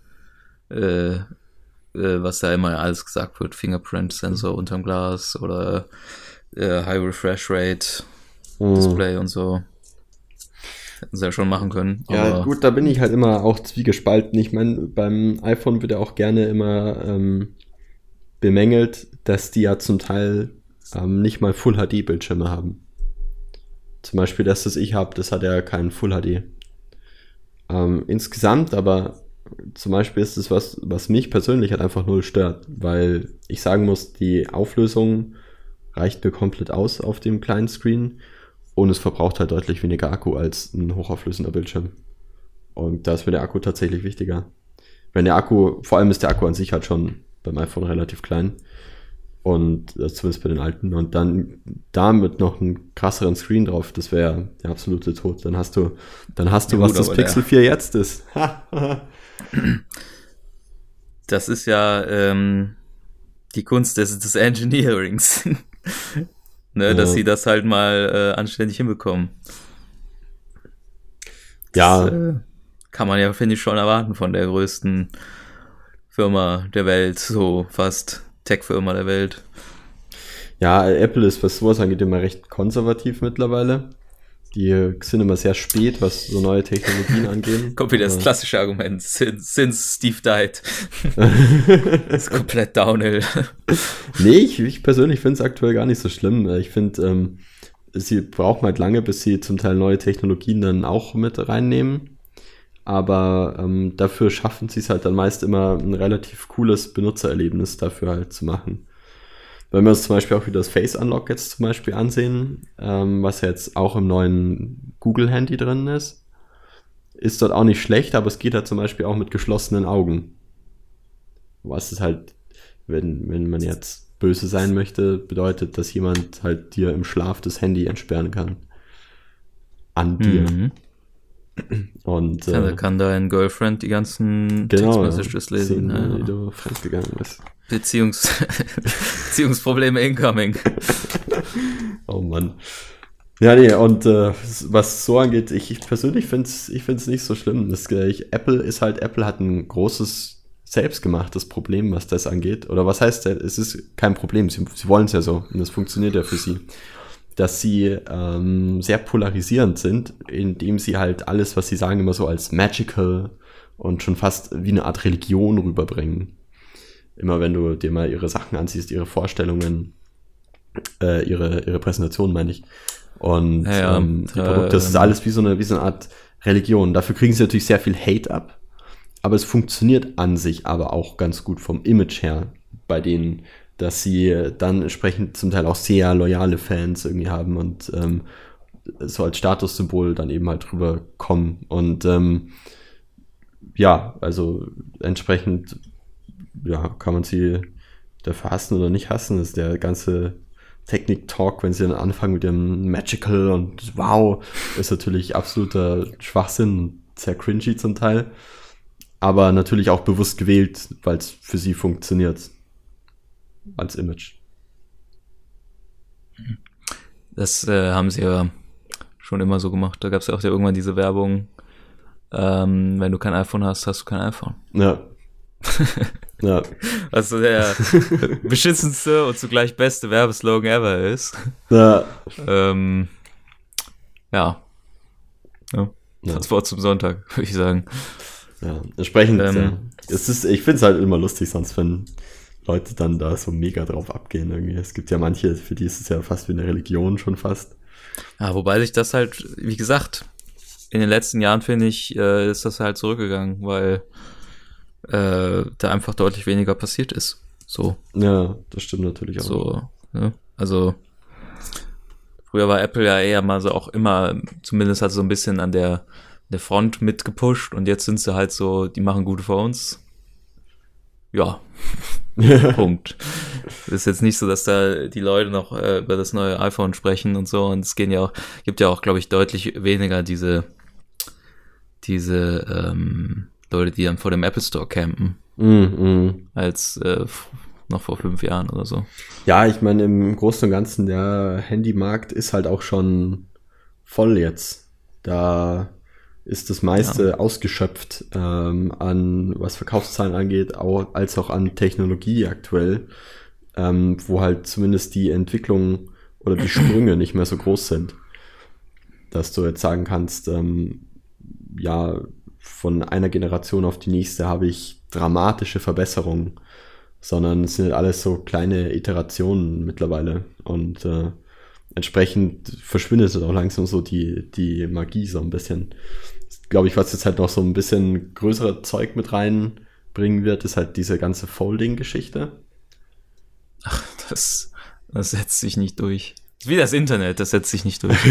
B: was da immer alles gesagt wird, Fingerprint-Sensor unterm Glas oder High Refresh Rate Display und so. Hätten sie ja schon machen können.
A: Ja,
B: aber
A: gut, da bin ich halt immer auch zwiegespalten. Ich meine, beim iPhone wird ja auch gerne immer bemängelt, dass die ja zum Teil nicht mal Full-HD-Bildschirme haben. Zum Beispiel das ich habe, das hat ja keinen Full-HD. Insgesamt aber zum Beispiel ist es was mich persönlich halt einfach null stört, weil ich sagen muss, die Auflösung reicht mir komplett aus auf dem kleinen Screen und es verbraucht halt deutlich weniger Akku als ein hochauflösender Bildschirm. Und da ist mir der Akku tatsächlich wichtiger. Vor allem ist der Akku an sich halt schon beim iPhone relativ klein. Und zumindest bei den alten. Und dann damit noch einen krasseren Screen drauf, das wäre der absolute Tod. Dann hast du, was das Pixel 4 jetzt ist.
B: Das ist ja die Kunst des Engineerings. Ne, dass sie das halt mal anständig hinbekommen. Das, kann man ja, finde ich, schon erwarten von der größten Firma der Welt, so fast Tech-Firma der Welt.
A: Ja, Apple ist, was sowas angeht, immer recht konservativ mittlerweile. Die sind immer sehr spät, was so neue Technologien angeht.
B: Kommt wieder das klassische Argument, since Steve died. Ist komplett downhill.
A: Nee, ich persönlich finde es aktuell gar nicht so schlimm. Ich finde, sie brauchen halt lange, bis sie zum Teil neue Technologien dann auch mit reinnehmen. Aber dafür schaffen sie es halt dann meist immer ein relativ cooles Benutzererlebnis dafür halt zu machen. Wenn wir uns zum Beispiel auch wieder das Face Unlock jetzt zum Beispiel ansehen, was ja jetzt auch im neuen Google-Handy drin ist, ist dort auch nicht schlecht, aber es geht halt zum Beispiel auch mit geschlossenen Augen. Was ist halt, wenn man jetzt böse sein möchte, bedeutet, dass jemand halt dir im Schlaf das Handy entsperren kann. An dir.
B: Mhm.
A: Und
B: Ja, da kann dein Girlfriend die ganzen Textmessages lesen.
A: Sehen, wie du fremdgegangen bist.
B: Beziehungsprobleme incoming.
A: Oh Mann. Ja, nee, und was so angeht, ich persönlich finde es nicht so schlimm. Apple hat ein großes selbstgemachtes Problem, was das angeht. Oder was heißt, es ist kein Problem, sie wollen es ja so und das funktioniert ja für sie. Dass sie sehr polarisierend sind, indem sie halt alles, was sie sagen, immer so als magical und schon fast wie eine Art Religion rüberbringen. Immer wenn du dir mal ihre Sachen ansiehst, ihre Vorstellungen, ihre Präsentation, meine ich. Und die Produkte, das ist alles wie so eine Art Religion. Dafür kriegen sie natürlich sehr viel Hate ab, aber es funktioniert an sich aber auch ganz gut vom Image her bei denen, dass sie dann entsprechend zum Teil auch sehr loyale Fans irgendwie haben und so als Statussymbol dann eben halt drüber kommen. Und also entsprechend kann man sie dafür hassen oder nicht hassen. Das ist der ganze Technik-Talk, wenn sie dann anfangen mit dem Magical und wow, ist natürlich absoluter Schwachsinn, sehr cringy zum Teil. Aber natürlich auch bewusst gewählt, weil es für sie funktioniert. Als Image.
B: Das haben sie ja schon immer so gemacht. Da gab es ja auch irgendwann diese Werbung, wenn du kein iPhone hast, hast du kein iPhone.
A: Ja. Ja.
B: Was so der beschissenste und zugleich beste Werbeslogan ever ist.
A: Ja.
B: Das Wort zum Sonntag, würde ich sagen.
A: Ja, entsprechend, ich finde es halt immer lustig, sonst wenn Leute dann da so mega drauf abgehen irgendwie. Es gibt ja manche, für die ist es ja fast wie eine Religion schon fast.
B: Ja, wobei sich das halt, wie gesagt, in den letzten Jahren, finde ich, ist das halt zurückgegangen, weil da einfach deutlich weniger passiert ist. So.
A: Ja, das stimmt natürlich auch.
B: So, ja. Also früher war Apple ja eher mal so auch immer, zumindest halt so ein bisschen an der Front mitgepusht und jetzt sind sie halt so, die machen gute Phones. Ja. Punkt. Ist jetzt nicht so, dass da die Leute noch über das neue iPhone sprechen und so und es gibt ja auch, glaube ich, deutlich weniger diese Leute, die dann vor dem Apple Store campen, als noch vor 5 Jahren oder so.
A: Ja, ich meine, im Großen und Ganzen, der Handymarkt ist halt auch schon voll jetzt. Da ist das meiste ausgeschöpft an, was Verkaufszahlen angeht, als auch an Technologie aktuell, wo halt zumindest die Entwicklung oder die Sprünge nicht mehr so groß sind. Dass du jetzt sagen kannst, von einer Generation auf die nächste habe ich dramatische Verbesserungen, sondern es sind alles so kleine Iterationen mittlerweile und entsprechend verschwindet auch langsam so die Magie so ein bisschen. Glaube ich, was jetzt halt noch so ein bisschen größere Zeug mit reinbringen wird, ist halt diese ganze Folding-Geschichte.
B: Ach, das setzt sich nicht durch. Das ist wie das Internet, das setzt sich nicht durch.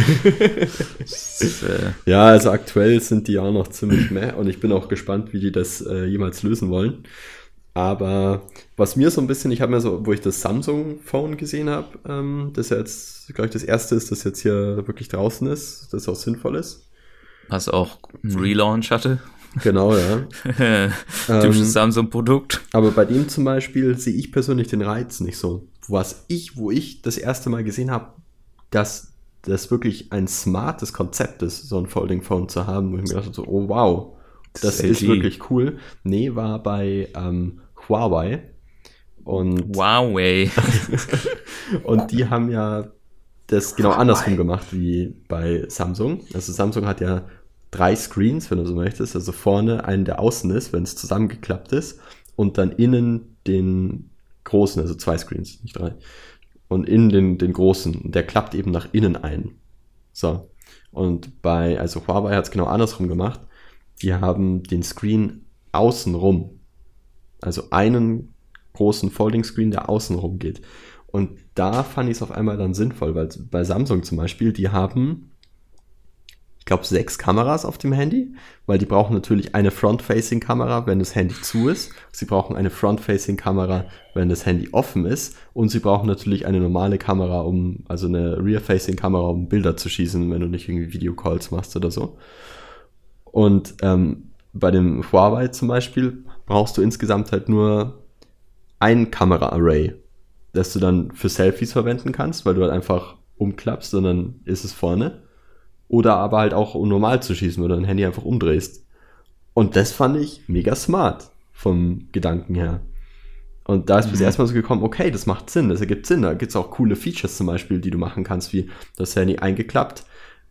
A: Ja, also aktuell sind die auch noch ziemlich meh und ich bin auch gespannt, wie die das jemals lösen wollen. Aber was mir so ein bisschen, ich habe mir so, wo ich das Samsung-Phone gesehen habe, das ja jetzt, glaube ich, das erste ist, das jetzt hier wirklich draußen ist, das auch sinnvoll ist.
B: Was auch einen Relaunch hatte.
A: Genau, ja.
B: Typisches Samsung-Produkt.
A: Aber bei dem zum Beispiel sehe ich persönlich den Reiz nicht so. Wo ich das erste Mal gesehen habe, dass das wirklich ein smartes Konzept ist, so ein Folding Phone zu haben, wo ich mir gedacht habe, so, oh wow, das ist wirklich cool. Nee, war bei Huawei. Und
B: Huawei.
A: Und die haben ja das genau andersrum gemacht wie bei Samsung. Also Samsung hat ja 3 Screens, wenn du so möchtest. Also vorne einen, der außen ist, wenn es zusammengeklappt ist. Und dann innen den großen, also 2 Screens, nicht 3. Und innen den großen. Der klappt eben nach innen ein. So. Und Huawei hat es genau andersrum gemacht. Die haben den Screen außenrum. Also einen großen Folding Screen, der außenrum geht. Und da fand ich es auf einmal dann sinnvoll, weil bei Samsung zum Beispiel, die haben, ich glaube, 6 Kameras auf dem Handy, weil die brauchen natürlich eine Front-Facing-Kamera, wenn das Handy zu ist. Sie brauchen eine Front-Facing-Kamera, wenn das Handy offen ist. Und sie brauchen natürlich eine normale Kamera, also eine Rear-Facing-Kamera, um Bilder zu schießen, wenn du nicht irgendwie Videocalls machst oder so. Und bei dem Huawei zum Beispiel brauchst du insgesamt halt nur ein Kamera-Array, das du dann für Selfies verwenden kannst, weil du halt einfach umklappst und dann ist es vorne. Oder aber halt auch, um normal zu schießen, wo du dein Handy einfach umdrehst. Und das fand ich mega smart vom Gedanken her. Und da ist bis erstmal so gekommen, okay, das macht Sinn, das ergibt Sinn. Da gibt es auch coole Features zum Beispiel, die du machen kannst, wie das Handy eingeklappt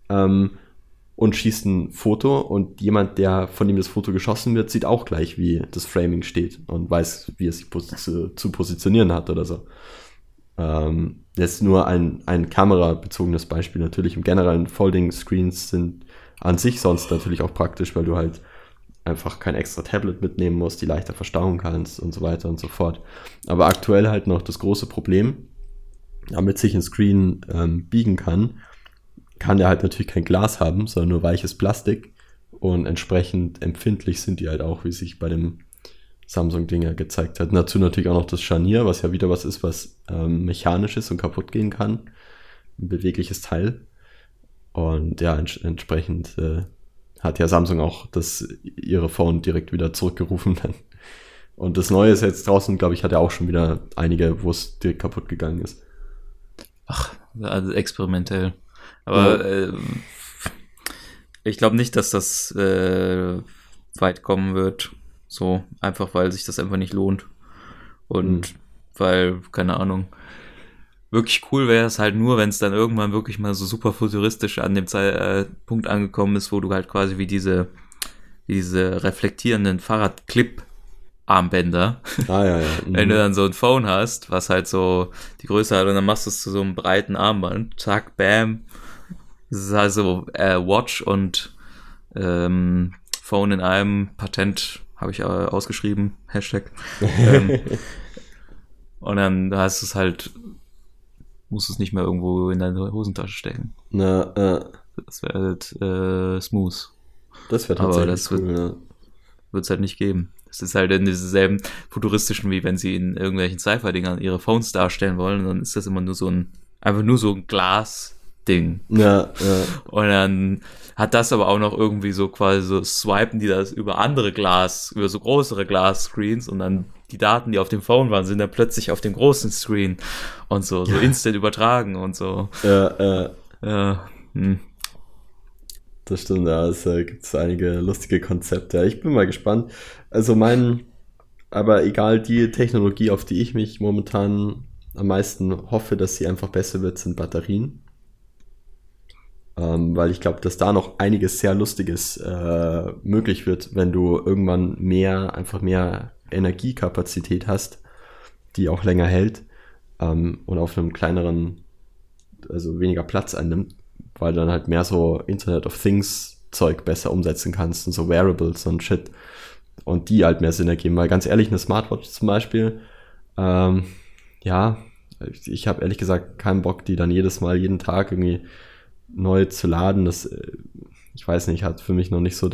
A: und schießt ein Foto und jemand, der von ihm das Foto geschossen wird, sieht auch gleich, wie das Framing steht und weiß, wie er sich zu positionieren hat oder so. Das ist nur ein kamerabezogenes Beispiel. Natürlich im Generellen Folding-Screens sind an sich sonst natürlich auch praktisch, weil du halt einfach kein extra Tablet mitnehmen musst, die leichter verstauen kannst und so weiter und so fort. Aber aktuell halt noch das große Problem, damit sich ein Screen biegen kann der halt natürlich kein Glas haben, sondern nur weiches Plastik und entsprechend empfindlich sind die halt auch, wie sich bei dem Samsung-Dinger gezeigt hat. Und dazu natürlich auch noch das Scharnier, was ja wieder was ist, was mechanisch ist und kaputt gehen kann. Ein bewegliches Teil. Und ja, entsprechend hat ja Samsung auch ihre Phone direkt wieder zurückgerufen dann. Und das Neue ist jetzt draußen, glaube ich, hat ja auch schon wieder einige, wo es direkt kaputt gegangen ist.
B: Ach, also experimentell. Aber ich glaube nicht, dass das weit kommen wird. So, einfach weil sich das einfach nicht lohnt. Und weil, keine Ahnung, wirklich cool wäre es halt nur, wenn es dann irgendwann wirklich mal so super futuristisch an dem Punkt angekommen ist, wo du halt quasi wie diese reflektierenden Fahrradclip-Armbänder, wenn du dann so ein Phone hast, was halt so die Größe hat und dann machst du es zu so einem breiten Armband, zack, bam. Das ist also Watch und Phone in einem, Patent habe ich ausgeschrieben, Hashtag. Und dann hast du es halt, musst du es nicht mehr irgendwo in deine Hosentasche stecken. Das wäre halt smooth.
A: Das wäre tatsächlich
B: aber das wird es halt nicht geben. Es ist halt in dieselben futuristischen, wie wenn sie in irgendwelchen Sci-Fi-Dingern ihre Phones darstellen wollen, dann ist das immer nur einfach nur so ein Glas-Ding.
A: Ja.
B: Und dann hat das aber auch noch irgendwie so quasi so swipen die das über über so größere Glass-Screens und dann die Daten, die auf dem Phone waren, sind dann plötzlich auf dem großen Screen und so instant übertragen und so.
A: Das stimmt, ja, es gibt einige lustige Konzepte. Ja, ich bin mal gespannt. Also aber egal, die Technologie, auf die ich mich momentan am meisten hoffe, dass sie einfach besser wird, sind Batterien. Weil ich glaube, dass da noch einiges sehr Lustiges möglich wird, wenn du irgendwann mehr Energiekapazität hast, die auch länger hält und auf einem kleineren, also weniger Platz einnimmt, weil du dann halt mehr so Internet of Things Zeug besser umsetzen kannst und so Wearables und Shit und die halt mehr Sinn ergeben, weil ganz ehrlich, eine Smartwatch zum Beispiel, ich habe ehrlich gesagt keinen Bock, die dann jeden Tag irgendwie neu zu laden. Das, ich weiß nicht, hat für mich noch nicht so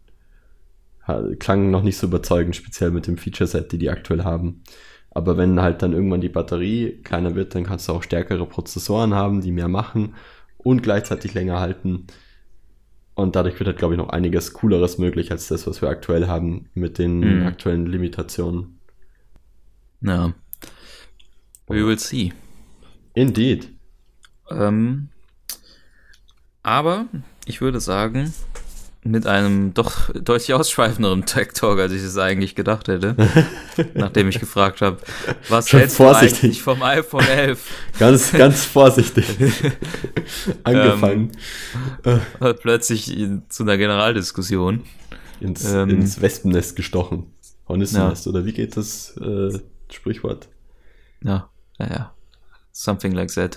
A: klang noch nicht so überzeugend, speziell mit dem Feature-Set, die aktuell haben. Aber wenn halt dann irgendwann die Batterie kleiner wird, dann kannst du auch stärkere Prozessoren haben, die mehr machen und gleichzeitig länger halten. Und dadurch wird halt, glaube ich, noch einiges Cooleres möglich als das, was wir aktuell haben mit den aktuellen Limitationen.
B: Ja. We will see.
A: Indeed.
B: Aber ich würde sagen, mit einem doch deutlich ausschweifenderen Tech-Talk, als ich es eigentlich gedacht hätte, nachdem ich gefragt habe, was hältst du eigentlich vom iPhone 11?
A: Ganz, ganz vorsichtig angefangen.
B: Plötzlich zu einer Generaldiskussion.
A: Ins Wespennest gestochen. Hornissennest, oder wie geht das Sprichwort?
B: Ja. Something like that.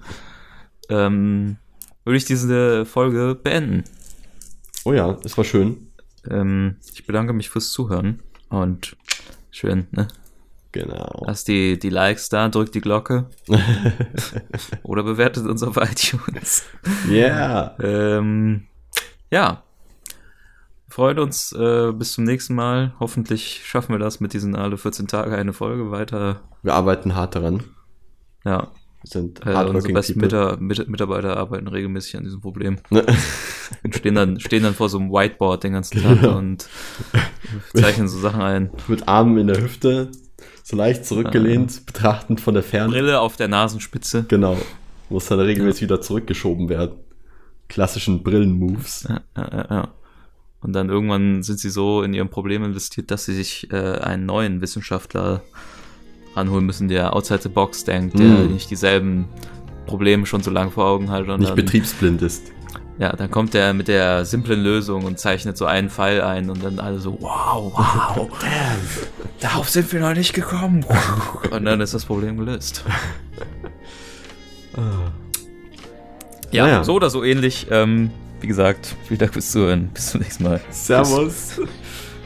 B: Würde ich diese Folge beenden.
A: Oh ja, es war schön.
B: Ich bedanke mich fürs Zuhören und schön, ne?
A: Genau.
B: Lasst die Likes da, drückt die Glocke. Oder bewertet uns auf iTunes.
A: Yeah.
B: Ja. Wir freuen uns bis zum nächsten Mal. Hoffentlich schaffen wir das mit diesen alle 14 Tage eine Folge weiter.
A: Wir arbeiten hart daran.
B: Ja.
A: Wir sind
B: Unsere
A: hardworking
B: besten
A: people.
B: Mitarbeiter arbeiten regelmäßig an diesem Problem.
A: Ne?
B: Und stehen dann vor so einem Whiteboard den ganzen Tag und zeichnen so Sachen ein.
A: Mit Armen in der Hüfte, so leicht zurückgelehnt, betrachtend von der Ferne.
B: Brille auf der Nasenspitze.
A: Genau. Muss dann regelmäßig wieder zurückgeschoben werden. Klassischen Brillen-Moves.
B: Ja. Und dann irgendwann sind sie so in ihrem Problem investiert, dass sie sich einen neuen Wissenschaftler ranholen müssen, der outside the box denkt, der nicht dieselben Probleme schon so lange vor Augen hat. Und
A: nicht
B: dann,
A: betriebsblind ist.
B: Ja, dann kommt er mit der simplen Lösung und zeichnet so einen Pfeil ein und dann alle so, wow, darauf sind wir noch nicht gekommen. Und dann ist das Problem gelöst. Ja, so oder so ähnlich. Wie gesagt, vielen Dank fürs Zuhören. Bis zum nächsten Mal.
A: Servus.